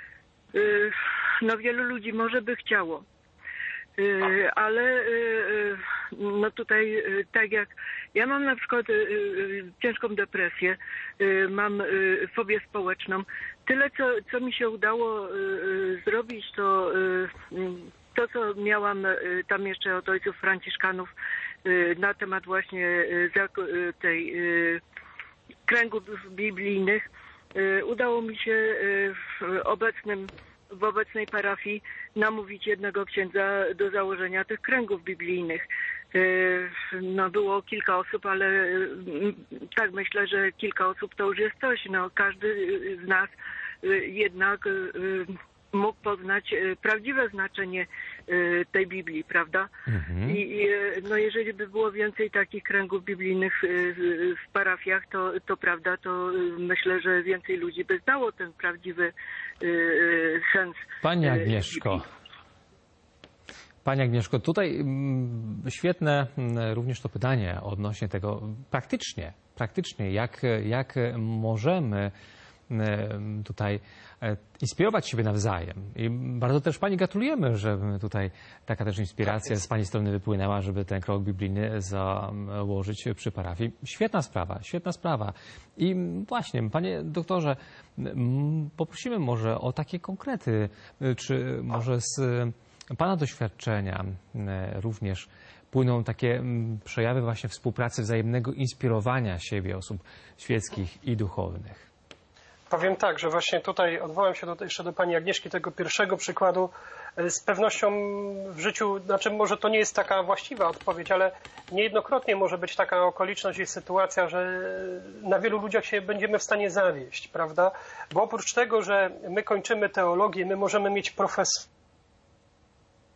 no wielu ludzi może by chciało, ale no tutaj tak jak ja mam na przykład ciężką depresję, mam fobię społeczną. Tyle, co, co mi się udało zrobić, to to, co miałam tam jeszcze od ojców franciszkanów na temat właśnie tej kręgów biblijnych, udało mi się w obecnym w obecnej parafii namówić jednego księdza do założenia tych kręgów biblijnych. No było kilka osób, ale tak myślę, że kilka osób to już jest coś. No każdy z nas jednak mógł poznać prawdziwe znaczenie tej Biblii, prawda? Mhm. I no jeżeli by było więcej takich kręgów biblijnych w parafiach, to, to prawda, to myślę, że więcej ludzi by znało ten prawdziwy sens. Pani Agnieszko, Pani Agnieszko, tutaj świetne również to pytanie odnośnie tego praktycznie, praktycznie jak, jak możemy tutaj inspirować siebie nawzajem. I bardzo też Pani gratulujemy, że tutaj taka też inspiracja z Pani strony wypłynęła, żeby ten krok biblijny założyć przy parafii. Świetna sprawa, świetna sprawa. I właśnie, Panie doktorze, poprosimy może o takie konkrety, czy może z Pana doświadczenia również płyną takie przejawy właśnie współpracy, wzajemnego inspirowania siebie osób świeckich i duchownych. Powiem tak, że właśnie tutaj odwołam się do, jeszcze do pani Agnieszki, tego pierwszego przykładu. Z pewnością w życiu, znaczy może to nie jest taka właściwa odpowiedź, ale niejednokrotnie może być taka okoliczność i sytuacja, że na wielu ludziach się będziemy w stanie zawieść, prawda? Bo oprócz tego, że my kończymy teologię, my możemy mieć profesję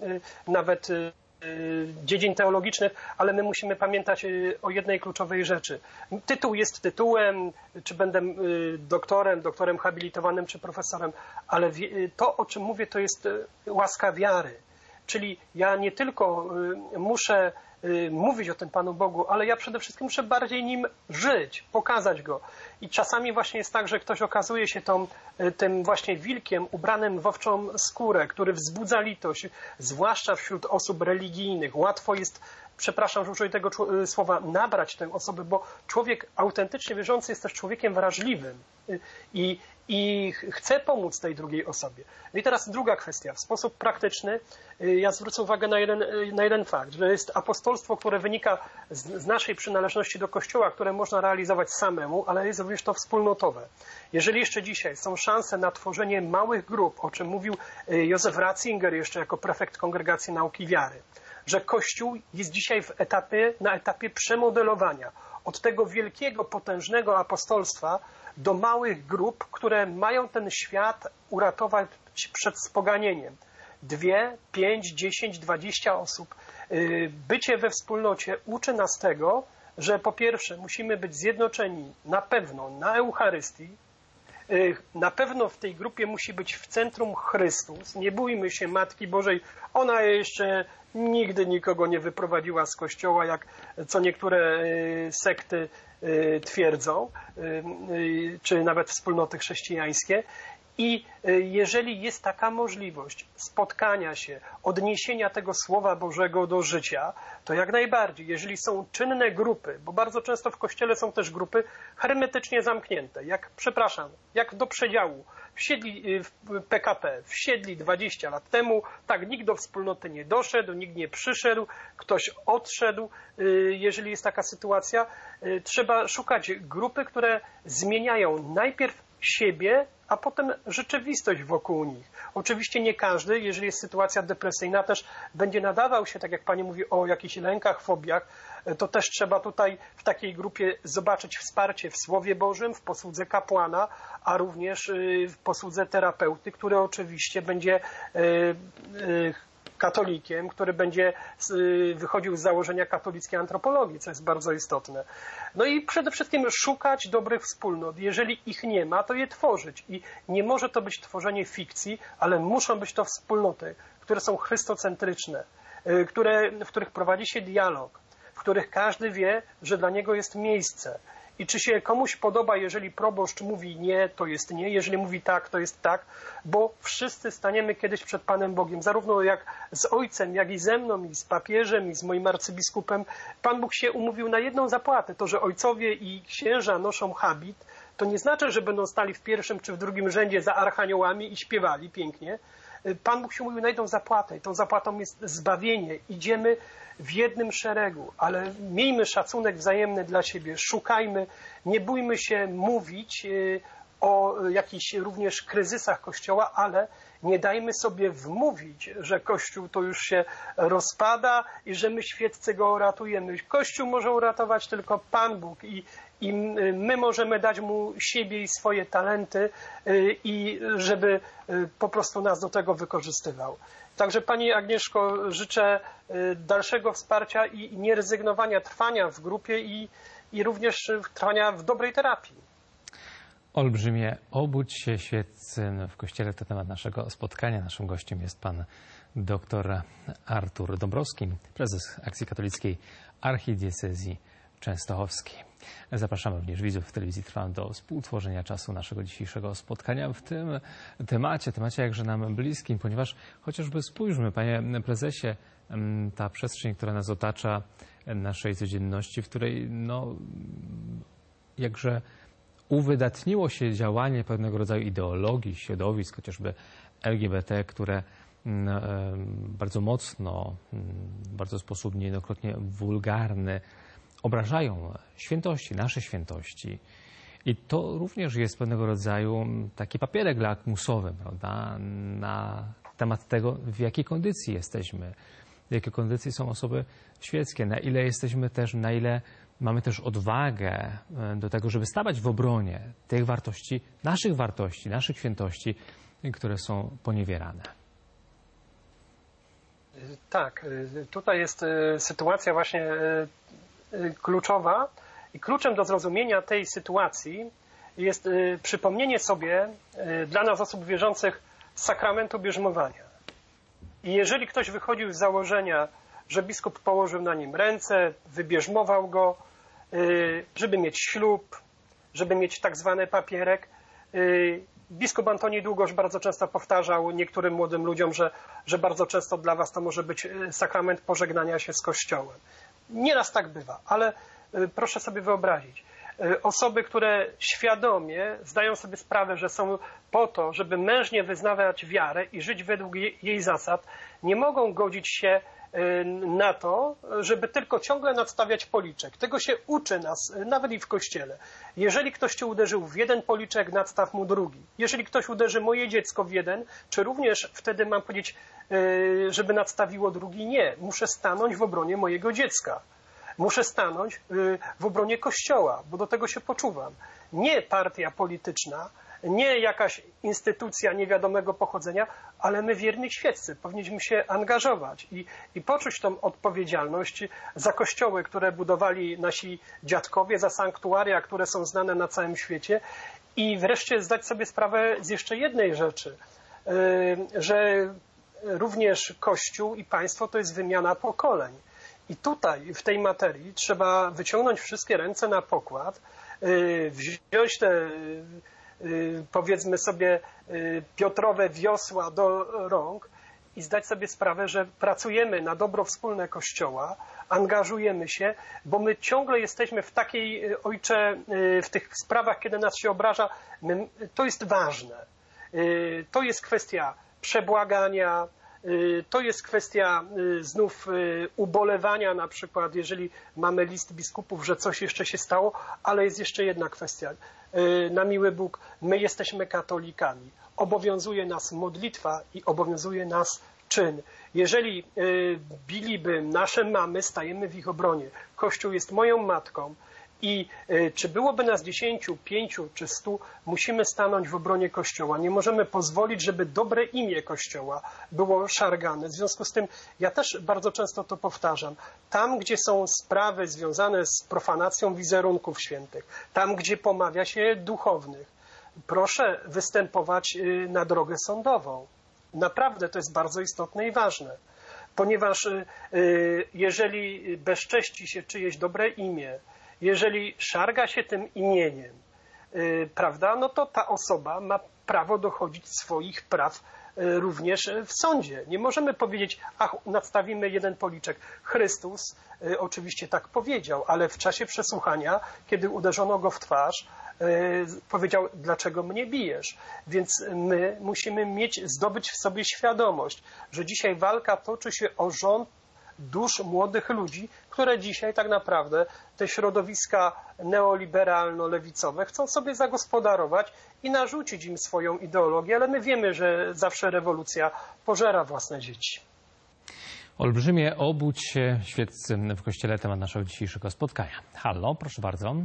nawet dziedzin teologicznych, ale my musimy pamiętać o jednej kluczowej rzeczy. Tytuł jest tytułem, czy będę doktorem, doktorem habilitowanym, czy profesorem, ale to, o czym mówię, to jest łaska wiary. Czyli ja nie tylko muszę mówić o tym Panu Bogu, ale ja przede wszystkim muszę bardziej nim żyć, pokazać Go. I czasami właśnie jest tak, że ktoś okazuje się tą, tym właśnie wilkiem ubranym w owczą skórę, który wzbudza litość, zwłaszcza wśród osób religijnych. Łatwo jest, przepraszam, że użyję tego słowa, nabrać tę osobę, bo człowiek autentycznie wierzący jest też człowiekiem wrażliwym i, i chce pomóc tej drugiej osobie. No i teraz druga kwestia. W sposób praktyczny ja zwrócę uwagę na jeden, na jeden fakt, że jest apostolstwo, które wynika z, z naszej przynależności do Kościoła, które można realizować samemu, ale jest również to wspólnotowe. Jeżeli jeszcze dzisiaj są szanse na tworzenie małych grup, o czym mówił Józef Ratzinger jeszcze jako prefekt Kongregacji Nauki Wiary, że Kościół jest dzisiaj w etapie, na etapie przemodelowania od tego wielkiego, potężnego apostolstwa do małych grup, które mają ten świat uratować przed spoganieniem. Dwie, pięć, dziesięć, dwadzieścia osób. Bycie we wspólnocie uczy nas tego, że po pierwsze musimy być zjednoczeni na pewno na Eucharystii, na pewno w tej grupie musi być w centrum Chrystus. Nie bójmy się Matki Bożej. Ona jeszcze nigdy nikogo nie wyprowadziła z Kościoła, jak co niektóre sekty twierdzą, czy nawet wspólnoty chrześcijańskie. I jeżeli jest taka możliwość spotkania się, odniesienia tego Słowa Bożego do życia, to jak najbardziej, jeżeli są czynne grupy, bo bardzo często w Kościele są też grupy hermetycznie zamknięte, jak, przepraszam, jak do przedziału, wsiedli w P K P, wsiedli dwadzieścia lat temu, tak, nikt do wspólnoty nie doszedł, nikt nie przyszedł, ktoś odszedł, jeżeli jest taka sytuacja, trzeba szukać grupy, które zmieniają najpierw siebie, a potem rzeczywistość wokół nich. Oczywiście nie każdy, jeżeli jest sytuacja depresyjna, też będzie nadawał się, tak jak Pani mówi, o jakichś lękach, fobiach, to też trzeba tutaj w takiej grupie zobaczyć wsparcie w Słowie Bożym, w posłudze kapłana, a również w posłudze terapeuty, który oczywiście będzie katolikiem, który będzie wychodził z założenia katolickiej antropologii, co jest bardzo istotne. No i przede wszystkim szukać dobrych wspólnot. Jeżeli ich nie ma, to je tworzyć. I nie może to być tworzenie fikcji, ale muszą być to wspólnoty, które są chrystocentryczne, które, w których prowadzi się dialog, w których każdy wie, że dla niego jest miejsce. I czy się komuś podoba, jeżeli proboszcz mówi nie, to jest nie, jeżeli mówi tak, to jest tak, bo wszyscy staniemy kiedyś przed Panem Bogiem, zarówno jak z Ojcem, jak i ze mną, i z papieżem, i z moim arcybiskupem. Pan Bóg się umówił na jedną zapłatę. To, że ojcowie i księża noszą habit, to nie znaczy, że będą stali w pierwszym czy w drugim rzędzie za archaniołami i śpiewali pięknie. Pan Bóg się umówił na jedną zapłatę i tą zapłatą jest zbawienie. Idziemy w jednym szeregu, ale miejmy szacunek wzajemny dla siebie, szukajmy, nie bójmy się mówić o jakichś również kryzysach Kościoła, ale nie dajmy sobie wmówić, że Kościół to już się rozpada i że my świeccy go uratujemy. Kościół może uratować tylko Pan Bóg i, i my możemy dać Mu siebie i swoje talenty i żeby po prostu nas do tego wykorzystywał. Także Pani Agnieszko, życzę dalszego wsparcia i nierezygnowania, trwania w grupie i, i również trwania w dobrej terapii. Olbrzymie obudź się świeccy w Kościele to temat naszego spotkania. Naszym gościem jest pan dr Artur Dąbrowski, prezes Akcji Katolickiej Archidiecezji Częstochowskiej. Zapraszamy również widzów w Telewizji Trwam do współtworzenia czasu naszego dzisiejszego spotkania w tym temacie, temacie jakże nam bliskim, ponieważ chociażby spójrzmy, panie prezesie, ta przestrzeń, która nas otacza, naszej codzienności, w której no jakże uwydatniło się działanie pewnego rodzaju ideologii, środowisk, chociażby L G B T, które bardzo mocno, w bardzo sposób niejednokrotnie wulgarny obrażają świętości, nasze świętości. I to również jest pewnego rodzaju taki papierek lakmusowy, prawda, na temat tego, w jakiej kondycji jesteśmy, w jakiej kondycji są osoby świeckie, na ile jesteśmy też, na ile mamy też odwagę do tego, żeby stawać w obronie tych wartości, naszych wartości, naszych świętości, które są poniewierane. Tak, tutaj jest sytuacja właśnie kluczowa i kluczem do zrozumienia tej sytuacji jest przypomnienie sobie dla nas osób wierzących sakramentu bierzmowania. I jeżeli ktoś wychodził z założenia, że biskup położył na nim ręce, wybierzmował go, żeby mieć ślub, żeby mieć tak zwany papierek, biskup Antoni Długosz bardzo często powtarzał niektórym młodym ludziom, że, że bardzo często dla was to może być sakrament pożegnania się z Kościołem. Nieraz tak bywa, ale proszę sobie wyobrazić, osoby, które świadomie zdają sobie sprawę, że są po to, żeby mężnie wyznawać wiarę i żyć według jej zasad, nie mogą godzić się na to, żeby tylko ciągle nadstawiać policzek. Tego się uczy nas, nawet i w Kościele. Jeżeli ktoś cię uderzył w jeden policzek, nadstaw mu drugi. Jeżeli ktoś uderzy moje dziecko w jeden, czy również wtedy mam powiedzieć, żeby nadstawiło drugi? Nie. Muszę stanąć w obronie mojego dziecka. Muszę stanąć w obronie Kościoła, bo do tego się poczuwam. Nie partia polityczna, nie jakaś instytucja niewiadomego pochodzenia, ale my wierni świeccy powinniśmy się angażować i, i poczuć tą odpowiedzialność za kościoły, które budowali nasi dziadkowie, za sanktuaria, które są znane na całym świecie i wreszcie zdać sobie sprawę z jeszcze jednej rzeczy, że również Kościół i państwo to jest wymiana pokoleń. I tutaj, w tej materii, trzeba wyciągnąć wszystkie ręce na pokład, wziąć te, powiedzmy sobie, piotrowe wiosła do rąk i zdać sobie sprawę, że pracujemy na dobro wspólne Kościoła, angażujemy się, bo my ciągle jesteśmy w takiej, ojcze, w tych sprawach, kiedy nas się obraża, my, to jest ważne. To jest kwestia przebłagania, to jest kwestia znów ubolewania, na przykład jeżeli mamy list biskupów, że coś jeszcze się stało, ale jest jeszcze jedna kwestia. Na miły Bóg, my jesteśmy katolikami. Obowiązuje nas modlitwa i obowiązuje nas czyn. Jeżeli biliby nasze mamy, stajemy w ich obronie. Kościół jest moją matką. I czy byłoby nas dziesięciu, pięciu czy stu, musimy stanąć w obronie Kościoła. Nie możemy pozwolić, żeby dobre imię Kościoła było szargane. W związku z tym ja też bardzo często to powtarzam. Tam, gdzie są sprawy związane z profanacją wizerunków świętych, tam, gdzie pomawia się duchownych, proszę występować na drogę sądową. Naprawdę to jest bardzo istotne i ważne. Ponieważ jeżeli bezcześci się czyjeś dobre imię, jeżeli szarga się tym imieniem, yy, prawda, no to ta osoba ma prawo dochodzić swoich praw yy, również w sądzie. Nie możemy powiedzieć, ach, nadstawimy jeden policzek. Chrystus yy, oczywiście tak powiedział, ale w czasie przesłuchania, kiedy uderzono go w twarz, yy, powiedział, dlaczego mnie bijesz? Więc my musimy mieć, zdobyć w sobie świadomość, że dzisiaj walka toczy się o rząd dusz młodych ludzi, które dzisiaj tak naprawdę te środowiska neoliberalno-lewicowe chcą sobie zagospodarować i narzucić im swoją ideologię, ale my wiemy, że zawsze rewolucja pożera własne dzieci. Olbrzymie obudź się świeccy w Kościele, temat naszego dzisiejszego spotkania. Halo, proszę bardzo.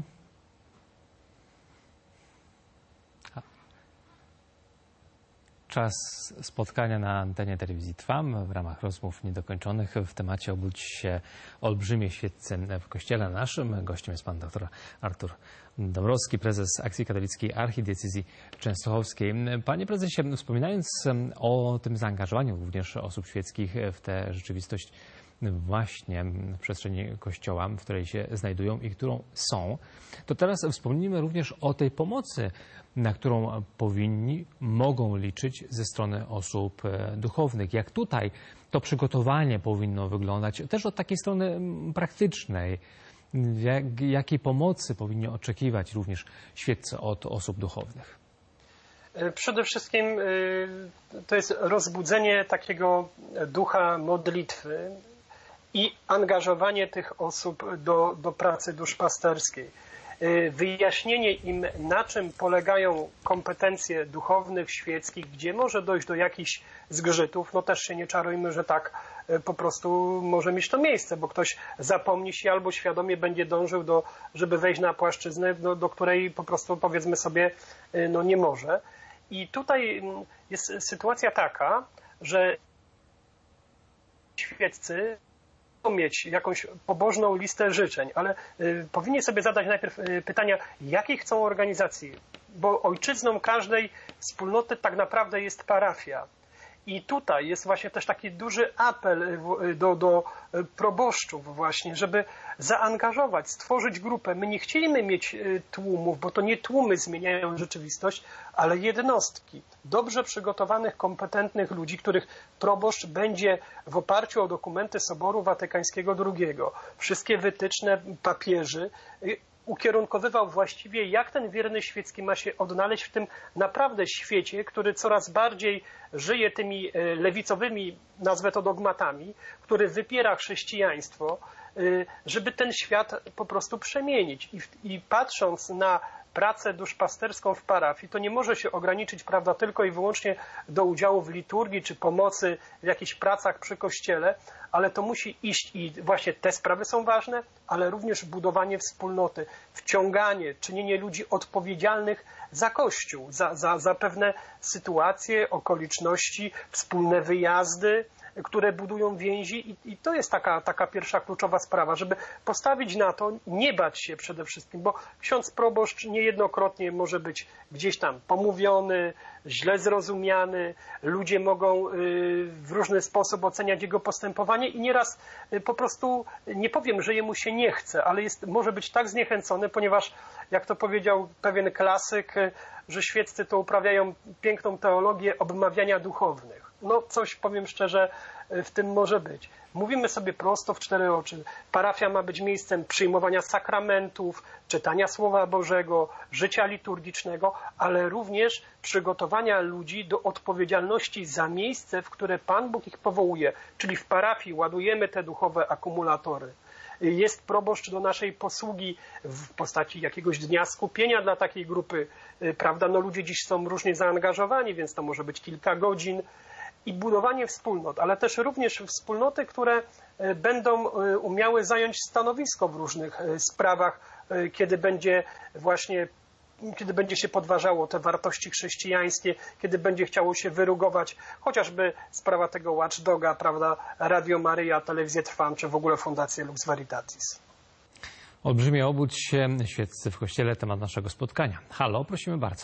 Czas spotkania na antenie telewizji Trwam w ramach rozmów niedokończonych w temacie obudź się olbrzymie świeccy w Kościele naszym. Gościem jest pan dr Artur Dąbrowski, prezes Akcji Katolickiej Archidiecezji Częstochowskiej. Panie prezesie, wspominając o tym zaangażowaniu również osób świeckich w tę rzeczywistość właśnie w przestrzeni Kościoła, w której się znajdują i którą są, to teraz wspomnimy również o tej pomocy, na którą powinni, mogą liczyć ze strony osób duchownych. Jak tutaj to przygotowanie powinno wyglądać, też od takiej strony praktycznej. Jak, jakiej pomocy powinni oczekiwać również świeccy od osób duchownych? Przede wszystkim to jest rozbudzenie takiego ducha modlitwy i angażowanie tych osób do, do pracy duszpasterskiej. Wyjaśnienie im, na czym polegają kompetencje duchownych, świeckich, gdzie może dojść do jakichś zgrzytów. No też się nie czarujmy, że tak po prostu może mieć to miejsce, bo ktoś zapomni się albo świadomie będzie dążył, do, żeby wejść na płaszczyznę, do, do której po prostu, powiedzmy sobie, no nie może. I tutaj jest sytuacja taka, że świeccy mieć jakąś pobożną listę życzeń, ale y, powinni sobie zadać najpierw y, pytania, jakiej chcą organizacji, bo ojczyzną każdej wspólnoty tak naprawdę jest parafia. I tutaj jest właśnie też taki duży apel do, do proboszczów właśnie, żeby zaangażować, stworzyć grupę. My nie chcieliśmy mieć tłumów, bo to nie tłumy zmieniają rzeczywistość, ale jednostki. Dobrze przygotowanych, kompetentnych ludzi, których proboszcz będzie w oparciu o dokumenty Soboru Watykańskiego drugiego, wszystkie wytyczne papieży, ukierunkowywał właściwie, jak ten wierny świecki ma się odnaleźć w tym naprawdę świecie, który coraz bardziej żyje tymi lewicowymi, nazwę to dogmatami, który wypiera chrześcijaństwo, żeby ten świat po prostu przemienić. I, i patrząc na pracę duszpasterską w parafii, to nie może się ograniczyć, prawda, tylko i wyłącznie do udziału w liturgii czy pomocy w jakichś pracach przy kościele, ale to musi iść i właśnie te sprawy są ważne, ale również budowanie wspólnoty, wciąganie, czynienie ludzi odpowiedzialnych za Kościół, za, za, za pewne sytuacje, okoliczności, wspólne wyjazdy, które budują więzi i, i to jest taka, taka pierwsza kluczowa sprawa, żeby postawić na to, nie bać się przede wszystkim, bo ksiądz proboszcz niejednokrotnie może być gdzieś tam pomówiony, źle zrozumiany, ludzie mogą w różny sposób oceniać jego postępowanie i nieraz po prostu, nie powiem, że jemu się nie chce, ale jest, może być tak zniechęcony, ponieważ, jak to powiedział pewien klasyk, że świeccy to uprawiają piękną teologię obmawiania duchownych. No coś, powiem szczerze, w tym może być. Mówimy sobie prosto w cztery oczy. Parafia ma być miejscem przyjmowania sakramentów, czytania Słowa Bożego, życia liturgicznego, ale również przygotowania ludzi do odpowiedzialności za miejsce, w które Pan Bóg ich powołuje. Czyli w parafii ładujemy te duchowe akumulatory. Jest proboszcz do naszej posługi w postaci jakiegoś dnia skupienia dla takiej grupy. Prawda? No ludzie dziś są różnie zaangażowani, więc to może być kilka godzin. I budowanie wspólnot, ale też również wspólnoty, które będą umiały zająć stanowisko w różnych sprawach, kiedy będzie właśnie, kiedy będzie się podważało te wartości chrześcijańskie, kiedy będzie chciało się wyrugować chociażby sprawa tego watchdoga, prawda, Radio Maryja, Telewizję Trwam, czy w ogóle Fundację Lux Veritatis. Olbrzymie obudź się świeccy w Kościele, temat naszego spotkania. Halo, prosimy bardzo.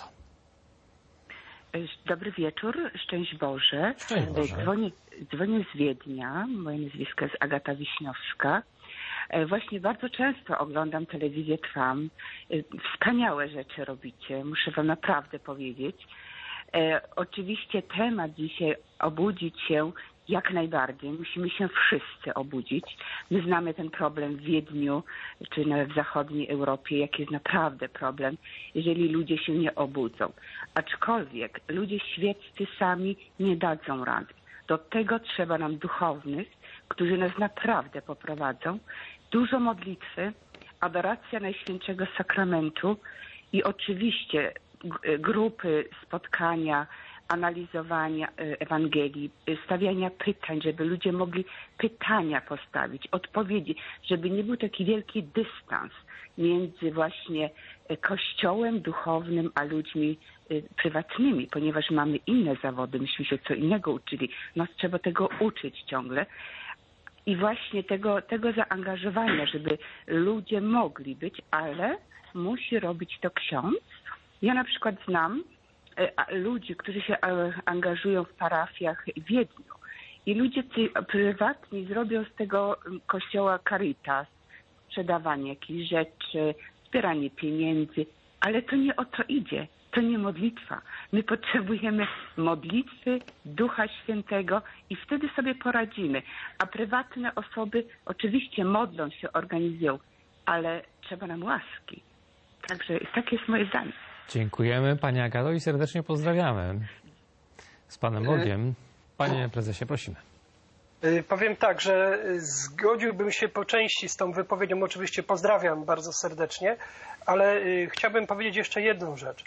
Dobry wieczór, szczęść Boże. Szczęść Boże. Dzwonię, dzwonię z Wiednia, moje nazwisko jest Agata Wiśniowska. Właśnie bardzo często oglądam telewizję Trwam. Wspaniałe rzeczy robicie, muszę wam naprawdę powiedzieć. Oczywiście temat dzisiaj obudzić się jak najbardziej. Musimy się wszyscy obudzić. My znamy ten problem w Wiedniu, czy nawet w zachodniej Europie, jaki jest naprawdę problem, jeżeli ludzie się nie obudzą. Aczkolwiek ludzie świeccy sami nie dadzą rady. Do tego trzeba nam duchownych, którzy nas naprawdę poprowadzą. Dużo modlitwy, adoracja Najświętszego Sakramentu i oczywiście grupy, spotkania, analizowania Ewangelii, stawiania pytań, żeby ludzie mogli pytania postawić, odpowiedzi, żeby nie był taki wielki dystans między właśnie Kościołem duchownym a ludźmi prywatnymi, ponieważ mamy inne zawody, myśmy się co innego uczyli. Nas trzeba tego uczyć ciągle. I właśnie tego, tego zaangażowania, żeby ludzie mogli być, ale musi robić to ksiądz. Ja na przykład znam ludzi, którzy się angażują w parafiach w Wiedniu. I ludzie prywatni zrobią z tego kościoła caritas, sprzedawanie jakichś rzeczy, zbieranie pieniędzy, ale to nie o to idzie. To nie modlitwa. My potrzebujemy modlitwy Ducha Świętego i wtedy sobie poradzimy. A prywatne osoby oczywiście modlą się, organizują, ale trzeba nam łaski. Także takie jest moje zdanie. Dziękujemy Pani Agato i serdecznie pozdrawiamy. Z Panem Bogiem. Panie prezesie, prosimy. Powiem tak, że zgodziłbym się po części z tą wypowiedzią. Oczywiście pozdrawiam bardzo serdecznie, ale chciałbym powiedzieć jeszcze jedną rzecz.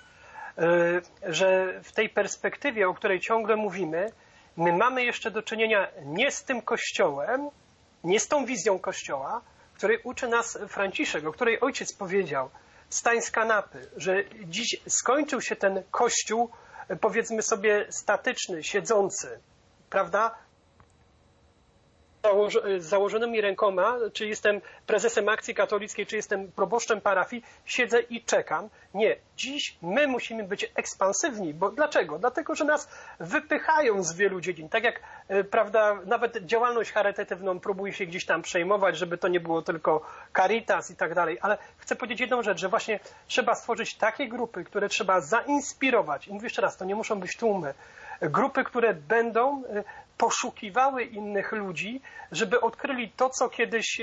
Że w tej perspektywie, o której ciągle mówimy, my mamy jeszcze do czynienia nie z tym Kościołem, nie z tą wizją Kościoła, której uczy nas Franciszek, o której ojciec powiedział, wstań z kanapy, że dziś skończył się ten Kościół, powiedzmy sobie, statyczny, siedzący, prawda? z założonymi rękoma, czy jestem prezesem akcji katolickiej, czy jestem proboszczem parafii, siedzę i czekam. Nie. Dziś my musimy być ekspansywni. Bo dlaczego? Dlatego, że nas wypychają z wielu dziedzin. Tak jak, prawda, nawet działalność charytatywną próbuje się gdzieś tam przejmować, żeby to nie było tylko Caritas i tak dalej. Ale chcę powiedzieć jedną rzecz, że właśnie trzeba stworzyć takie grupy, które trzeba zainspirować. I mówię jeszcze raz, to nie muszą być tłumy. Grupy, które będą poszukiwały innych ludzi, żeby odkryli to, co kiedyś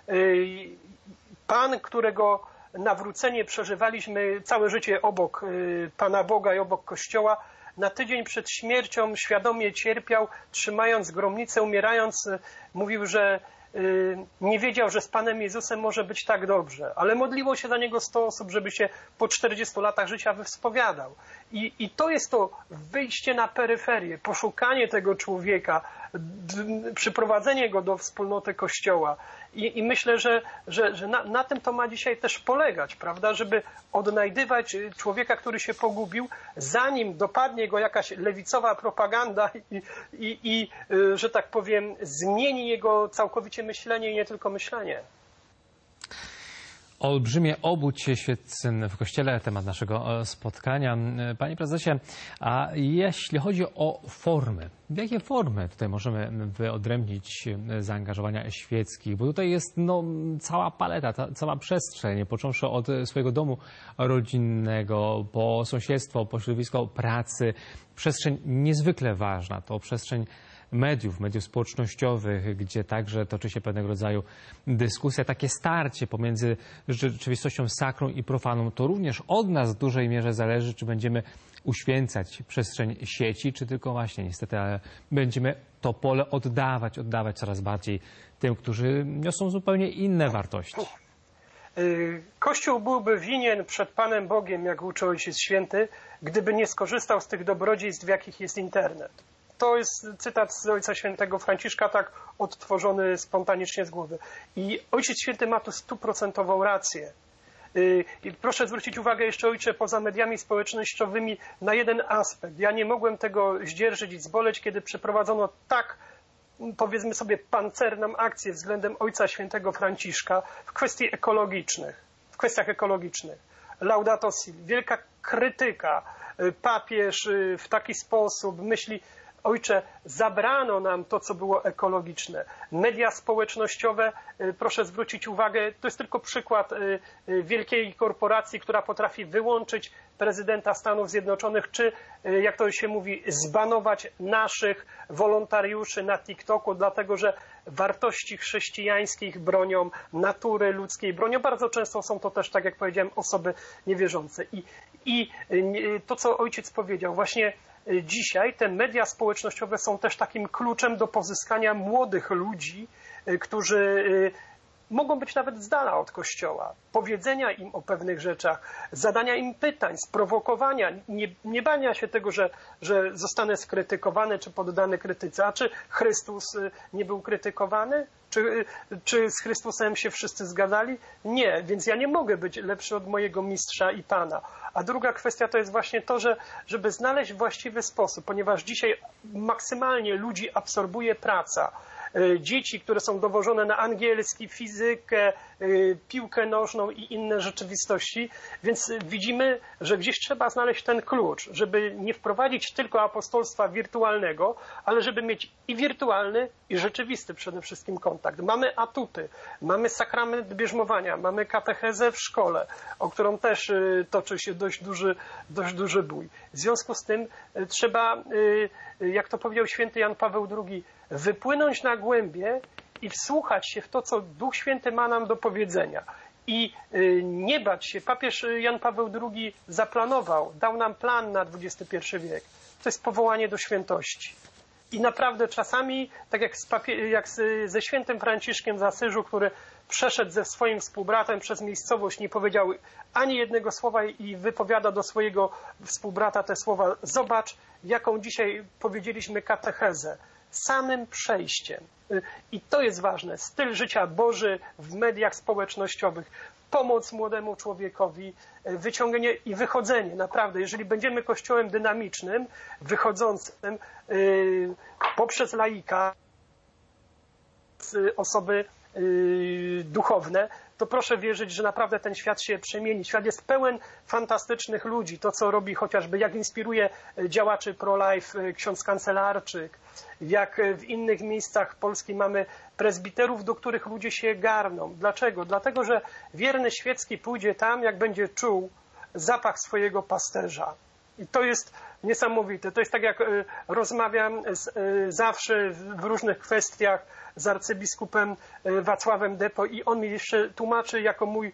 Pan, którego nawrócenie przeżywaliśmy całe życie obok Pana Boga i obok Kościoła, na tydzień przed śmiercią świadomie cierpiał, trzymając gromnicę, umierając, mówił, że nie wiedział, że z Panem Jezusem może być tak dobrze, ale modliło się za niego sto osób, żeby się po czterdziestu latach życia wyspowiadał. I, i to jest to wyjście na peryferię, poszukanie tego człowieka, d- przyprowadzenie go do wspólnoty Kościoła. I, i myślę, że, że, że na, na tym to ma dzisiaj też polegać, prawda, żeby odnajdywać człowieka, który się pogubił, zanim dopadnie go jakaś lewicowa propaganda i, i, i że tak powiem, zmieni jego całkowicie myślenie i nie tylko myślenie. Olbrzymie obudź świecyn w Kościele, temat naszego spotkania. Panie prezesie, a jeśli chodzi o formy, w jakie formy tutaj możemy wyodrębnić zaangażowania świeckich? Bo tutaj jest no, cała paleta, ta, cała przestrzeń, począwszy od swojego domu rodzinnego, po sąsiedztwo, po środowisko pracy. Przestrzeń niezwykle ważna, to przestrzeń mediów, mediów społecznościowych, gdzie także toczy się pewnego rodzaju dyskusja, takie starcie pomiędzy rzeczywistością sakrą i profaną. To również od nas w dużej mierze zależy, czy będziemy uświęcać przestrzeń sieci, czy tylko właśnie niestety będziemy to pole oddawać, oddawać coraz bardziej tym, którzy niosą zupełnie inne wartości. Kościół byłby winien przed Panem Bogiem, jak uczy Ojciec Święty, gdyby nie skorzystał z tych dobrodziejstw, w jakich jest internet. To jest cytat z Ojca Świętego Franciszka, tak odtworzony spontanicznie z głowy. I Ojciec Święty ma tu stuprocentową rację. I proszę zwrócić uwagę jeszcze, ojcze, poza mediami społecznościowymi na jeden aspekt. Ja nie mogłem tego zdzierżyć i zboleć, kiedy przeprowadzono tak, powiedzmy sobie, pancerną akcję względem Ojca Świętego Franciszka w kwestii ekologicznych, w kwestiach ekologicznych. Laudato si, wielka krytyka. Papież w taki sposób myśli: Ojcze, zabrano nam to, co było ekologiczne. Media społecznościowe, proszę zwrócić uwagę, to jest tylko przykład wielkiej korporacji, która potrafi wyłączyć prezydenta Stanów Zjednoczonych, czy, jak to się mówi, zbanować naszych wolontariuszy na TikToku, dlatego że wartości chrześcijańskich bronią, natury ludzkiej bronią. Bardzo często są to też, tak jak powiedziałem, osoby niewierzące. I, i to, co ojciec powiedział, właśnie dzisiaj te media społecznościowe są też takim kluczem do pozyskania młodych ludzi, którzy mogą być nawet z dala od Kościoła, powiedzenia im o pewnych rzeczach, zadania im pytań, sprowokowania, nie, nie bania się tego, że, że zostanę skrytykowany czy poddany krytyce. A czy Chrystus nie był krytykowany? Czy, czy z Chrystusem się wszyscy zgadzali? Nie, więc ja nie mogę być lepszy od mojego mistrza i Pana. A druga kwestia to jest właśnie to, że żeby znaleźć właściwy sposób, ponieważ dzisiaj maksymalnie ludzi absorbuje praca. Dzieci, które są dowożone na angielski, fizykę, piłkę nożną i inne rzeczywistości. Więc widzimy, że gdzieś trzeba znaleźć ten klucz, żeby nie wprowadzić tylko apostolstwa wirtualnego, ale żeby mieć i wirtualny, i rzeczywisty przede wszystkim kontakt. Mamy atuty, mamy sakrament bierzmowania, mamy katechezę w szkole, o którą też toczy się dość duży, dość duży bój. W związku z tym trzeba, jak to powiedział święty Jan Paweł drugi, wypłynąć na głębie i wsłuchać się w to, co Duch Święty ma nam do powiedzenia. I nie bać się. Papież Jan Paweł drugi zaplanował, dał nam plan na dwudziesty pierwszy wiek. To jest powołanie do świętości. I naprawdę czasami, tak jak, z papie- jak z, ze świętym Franciszkiem z Asyżu, który przeszedł ze swoim współbratem przez miejscowość, nie powiedział ani jednego słowa i wypowiada do swojego współbrata te słowa: zobacz, jaką dzisiaj powiedzieliśmy katechezę. Samym przejściem. I to jest ważne. Styl życia Boży w mediach społecznościowych. Pomoc młodemu człowiekowi, wyciągnięcie i wychodzenie. Naprawdę, jeżeli będziemy kościołem dynamicznym, wychodzącym yy, poprzez laika, osoby duchowne, to proszę wierzyć, że naprawdę ten świat się przemieni. Świat jest pełen fantastycznych ludzi. To, co robi chociażby, jak inspiruje działaczy pro-life ksiądz Kancelarczyk, jak w innych miejscach w Polsce mamy prezbiterów, do których ludzie się garną. Dlaczego? Dlatego, że wierny świecki pójdzie tam, jak będzie czuł zapach swojego pasterza. I to jest niesamowite. To jest tak, jak rozmawiam z, zawsze w różnych kwestiach z arcybiskupem Wacławem Depo i on mi jeszcze tłumaczy jako mój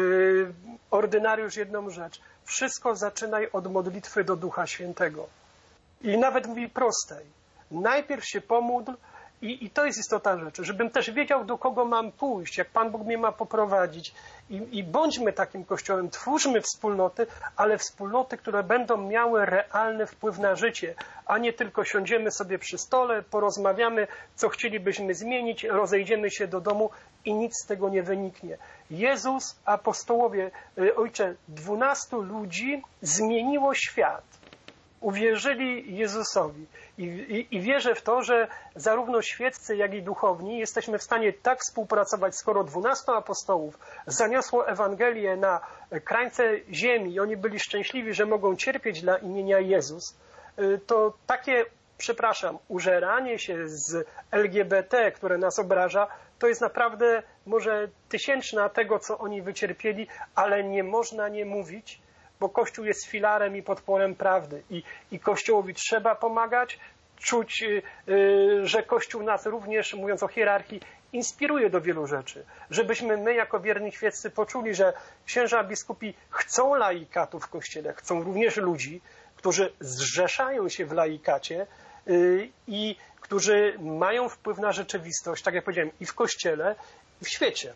ordynariusz jedną rzecz. Wszystko zaczynaj od modlitwy do Ducha Świętego. I nawet mówi prostej. Najpierw się pomódl i, i to jest istota rzeczy, żebym też wiedział, do kogo mam pójść, jak Pan Bóg mnie ma poprowadzić. I, i bądźmy takim kościołem, twórzmy wspólnoty, ale wspólnoty, które będą miały realny wpływ na życie, a nie tylko siądziemy sobie przy stole, porozmawiamy, co chcielibyśmy zmienić, rozejdziemy się do domu i nic z tego nie wyniknie. Jezus, apostołowie, Ojcze, dwunastu ludzi zmieniło świat. Uwierzyli Jezusowi. I, i, I wierzę w to, że zarówno świeccy, jak i duchowni jesteśmy w stanie tak współpracować, skoro dwunastu apostołów zaniosło Ewangelię na krańce ziemi i oni byli szczęśliwi, że mogą cierpieć dla imienia Jezus, to takie, przepraszam, użeranie się z L G B T, które nas obraża, to jest naprawdę może tysięczna tego, co oni wycierpieli, ale nie można nie mówić, bo Kościół jest filarem i podporem prawdy. I, i Kościołowi trzeba pomagać, czuć, yy, że Kościół nas również, mówiąc o hierarchii, inspiruje do wielu rzeczy. Żebyśmy my, jako wierni świeccy, poczuli, że księża biskupi chcą laikatów w Kościele, chcą również ludzi, którzy zrzeszają się w laikacie yy, i którzy mają wpływ na rzeczywistość, tak jak powiedziałem, i w Kościele, i w świecie.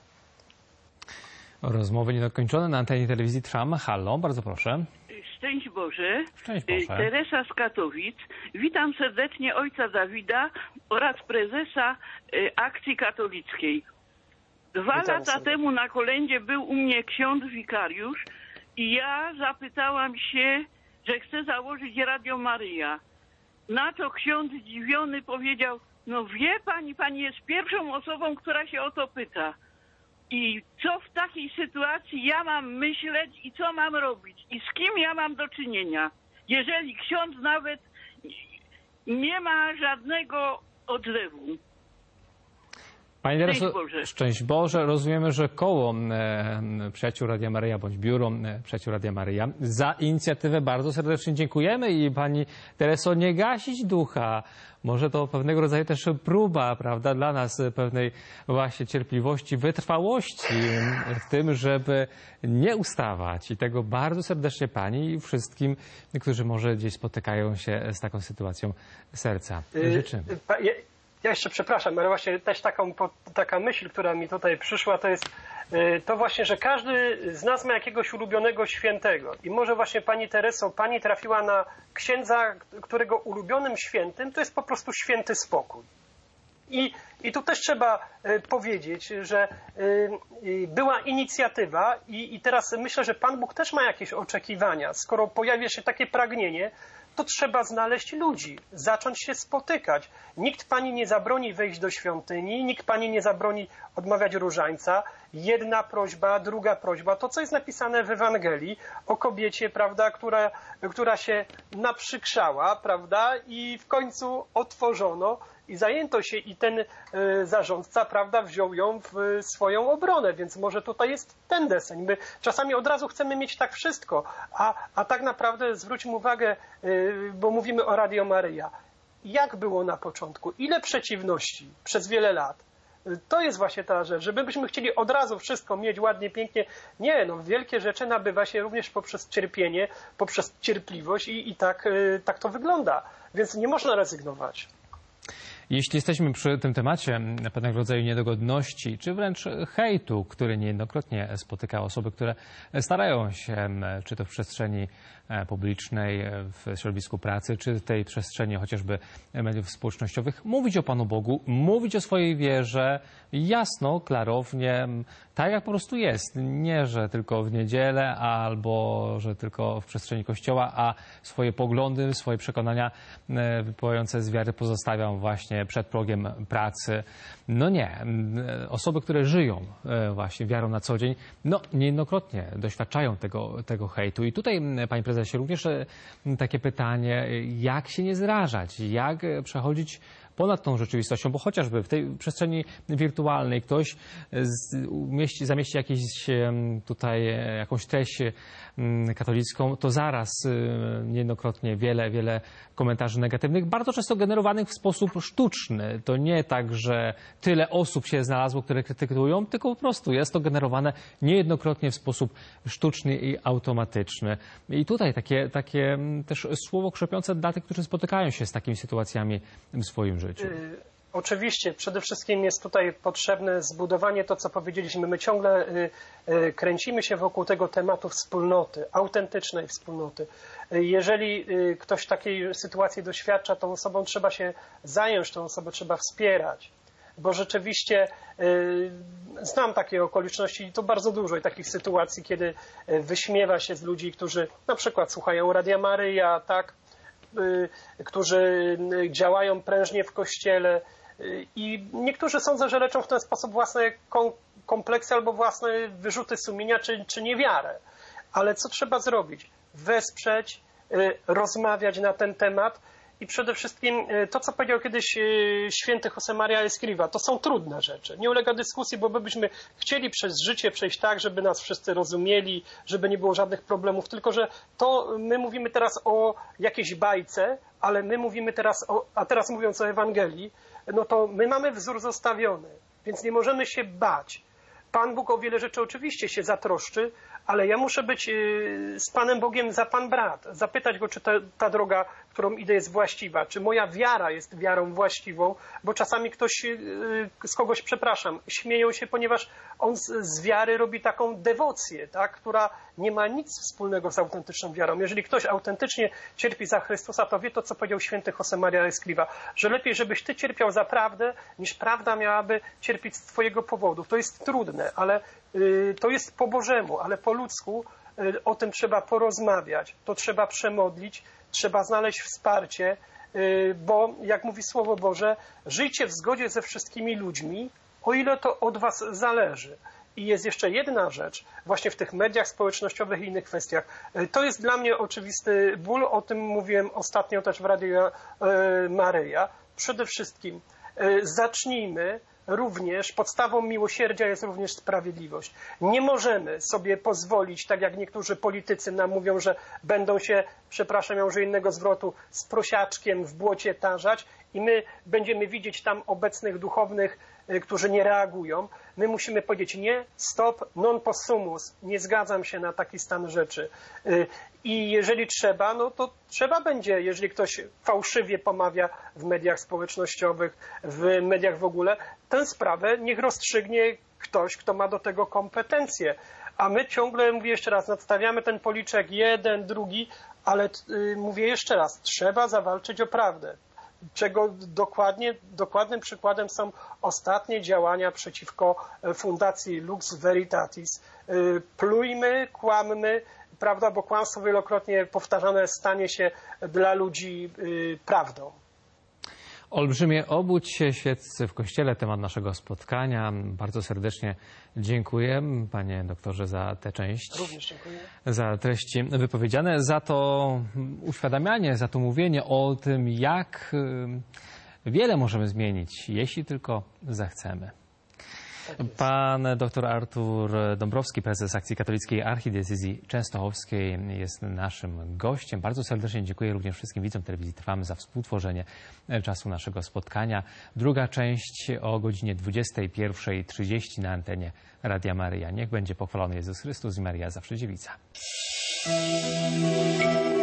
Rozmowy niedokończone na antenie telewizji Trwam. Halo, bardzo proszę. Szczęść Boże. Szczęść Boże. Teresa z Katowic. Witam serdecznie ojca Dawida oraz prezesa Akcji Katolickiej. Dwa Witam lata sobie. temu na kolędzie był u mnie ksiądz wikariusz i ja zapytałam się, że chcę założyć Radio Maryja. Na to ksiądz zdziwiony powiedział, no wie pani, pani jest pierwszą osobą, która się o to pyta. I co w takiej sytuacji ja mam myśleć i co mam robić? I z kim ja mam do czynienia? Jeżeli ksiądz nawet nie ma żadnego odzewu. Pani Tereso, Szczęść Boże. Szczęść Boże. Rozumiemy, że koło e, Przyjaciół Radia Maryja bądź biuro e, Przyjaciół Radia Maryja za inicjatywę bardzo serdecznie dziękujemy i pani Tereso, nie gasić ducha. Może to pewnego rodzaju też próba, prawda, dla nas pewnej właśnie cierpliwości, wytrwałości w tym, żeby nie ustawać. I tego bardzo serdecznie pani i wszystkim, którzy może gdzieś spotykają się z taką sytuacją serca życzymy. Ja jeszcze przepraszam, ale właśnie też taką, taka myśl, która mi tutaj przyszła, to jest to właśnie, że każdy z nas ma jakiegoś ulubionego świętego. I może właśnie pani Tereso, pani trafiła na księdza, którego ulubionym świętym to jest po prostu święty spokój. I, i tu też trzeba powiedzieć, że była inicjatywa i, i teraz myślę, że Pan Bóg też ma jakieś oczekiwania. Skoro pojawia się takie pragnienie, to trzeba znaleźć ludzi, zacząć się spotykać. Nikt pani nie zabroni wejść do świątyni, nikt pani nie zabroni odmawiać różańca. Jedna prośba, druga prośba, to co jest napisane w Ewangelii o kobiecie, prawda, która, która się naprzykrzała, prawda, i w końcu otworzono i zajęto się i ten y, zarządca, prawda, wziął ją w y, swoją obronę, więc może tutaj jest ten deseń. My czasami od razu chcemy mieć tak wszystko, a, a tak naprawdę zwróćmy uwagę, y, bo mówimy o Radio Maryja. Jak było na początku? Ile przeciwności przez wiele lat? Y, to jest właśnie ta rzecz, że my byśmy chcieli od razu wszystko mieć ładnie, pięknie. Nie, no wielkie rzeczy nabywa się również poprzez cierpienie, poprzez cierpliwość i, i tak, y, tak to wygląda. Więc nie można rezygnować. Jeśli jesteśmy przy tym temacie pewnego rodzaju niedogodności, czy wręcz hejtu, który niejednokrotnie spotyka osoby, które starają się, czy to w przestrzeni publicznej, w środowisku pracy, czy w tej przestrzeni chociażby mediów społecznościowych, mówić o Panu Bogu, mówić o swojej wierze jasno, klarownie, tak jak po prostu jest. Nie, że tylko w niedzielę, albo że tylko w przestrzeni Kościoła, a swoje poglądy, swoje przekonania wypływające z wiary pozostawiam właśnie właśnie przed progiem pracy. No nie. Osoby, które żyją właśnie wiarą na co dzień, no niejednokrotnie doświadczają tego, tego hejtu. I tutaj, panie prezesie, również takie pytanie, jak się nie zrażać, jak przechodzić ponad tą rzeczywistością, bo chociażby w tej przestrzeni wirtualnej ktoś umieści, zamieści jakieś tutaj jakąś treść katolicką, to zaraz niejednokrotnie wiele, wiele komentarzy negatywnych, bardzo często generowanych w sposób sztuczny. To nie tak, że tyle osób się znalazło, które krytykują, tylko po prostu jest to generowane niejednokrotnie w sposób sztuczny i automatyczny. I tutaj takie, takie też słowo krzepiące dla tych, którzy spotykają się z takimi sytuacjami w swoim życiu. Oczywiście, przede wszystkim jest tutaj potrzebne zbudowanie to, co powiedzieliśmy. My ciągle kręcimy się wokół tego tematu wspólnoty, autentycznej wspólnoty. Jeżeli ktoś takiej sytuacji doświadcza, tą osobą trzeba się zająć, tą osobę trzeba wspierać. Bo rzeczywiście znam takie okoliczności i to bardzo dużo i takich sytuacji, kiedy wyśmiewa się z ludzi, którzy na przykład słuchają Radia Maryja, tak, którzy działają prężnie w Kościele i niektórzy sądzą, że leczą w ten sposób własne kompleksy albo własne wyrzuty sumienia czy, czy niewiarę. Ale co trzeba zrobić? Wesprzeć, rozmawiać na ten temat i przede wszystkim to, co powiedział kiedyś święty Josemaria Escriva, to są trudne rzeczy. Nie ulega dyskusji, bo my byśmy chcieli przez życie przejść tak, żeby nas wszyscy rozumieli, żeby nie było żadnych problemów, tylko że to my mówimy teraz o jakiejś bajce, ale my mówimy teraz, o, a teraz mówiąc o Ewangelii, no to my mamy wzór zostawiony, więc nie możemy się bać. Pan Bóg o wiele rzeczy oczywiście się zatroszczy, ale ja muszę być z Panem Bogiem za Pan brat. Zapytać Go, czy ta, ta droga, którą idę, jest właściwa. Czy moja wiara jest wiarą właściwą. Bo czasami ktoś, z kogoś, przepraszam, śmieją się, ponieważ on z, z wiary robi taką dewocję, tak, która nie ma nic wspólnego z autentyczną wiarą. Jeżeli ktoś autentycznie cierpi za Chrystusa, to wie to, co powiedział święty Josemaria Escriva, że lepiej, żebyś ty cierpiał za prawdę, niż prawda miałaby cierpieć z twojego powodu. To jest trudne, ale y, to jest po Bożemu, ale po ludzku y, o tym trzeba porozmawiać, to trzeba przemodlić, trzeba znaleźć wsparcie, y, bo jak mówi Słowo Boże, żyjcie w zgodzie ze wszystkimi ludźmi, o ile to od was zależy. I jest jeszcze jedna rzecz, właśnie w tych mediach społecznościowych i innych kwestiach. To jest dla mnie oczywisty ból, o tym mówiłem ostatnio też w Radiu Maryja. Przede wszystkim zacznijmy również, podstawą miłosierdzia jest również sprawiedliwość. Nie możemy sobie pozwolić, tak jak niektórzy politycy nam mówią, że będą się, przepraszam, ja użyję innego zwrotu, z prosiaczkiem w błocie tarzać i my będziemy widzieć tam obecnych duchownych, którzy nie reagują. My musimy powiedzieć nie, stop, non possumus, nie zgadzam się na taki stan rzeczy. I jeżeli trzeba, no to trzeba będzie, jeżeli ktoś fałszywie pomawia w mediach społecznościowych, w mediach w ogóle, tę sprawę niech rozstrzygnie ktoś, kto ma do tego kompetencje. A my ciągle, mówię jeszcze raz, nadstawiamy ten policzek jeden, drugi, ale yy, mówię jeszcze raz, trzeba zawalczyć o prawdę. Czego dokładnie, dokładnym przykładem są ostatnie działania przeciwko fundacji Lux Veritatis. Plujmy, kłammy, prawda, bo kłamstwo wielokrotnie powtarzane stanie się dla ludzi prawdą. Olbrzymie obudź się świeccy w Kościele, temat naszego spotkania. Bardzo serdecznie dziękuję, panie doktorze, za tę część. Również dziękuję. Za treści wypowiedziane, za to uświadamianie, za to mówienie o tym, jak wiele możemy zmienić, jeśli tylko zechcemy. Pan dr Artur Dąbrowski, prezes Akcji Katolickiej Archidiecezji Częstochowskiej, jest naszym gościem. Bardzo serdecznie dziękuję również wszystkim widzom Telewizji Trwamy za współtworzenie czasu naszego spotkania. Druga część o godzinie dwudziestej pierwszej trzydzieści na antenie Radia Maryja. Niech będzie pochwalony Jezus Chrystus i Maryja zawsze dziewica.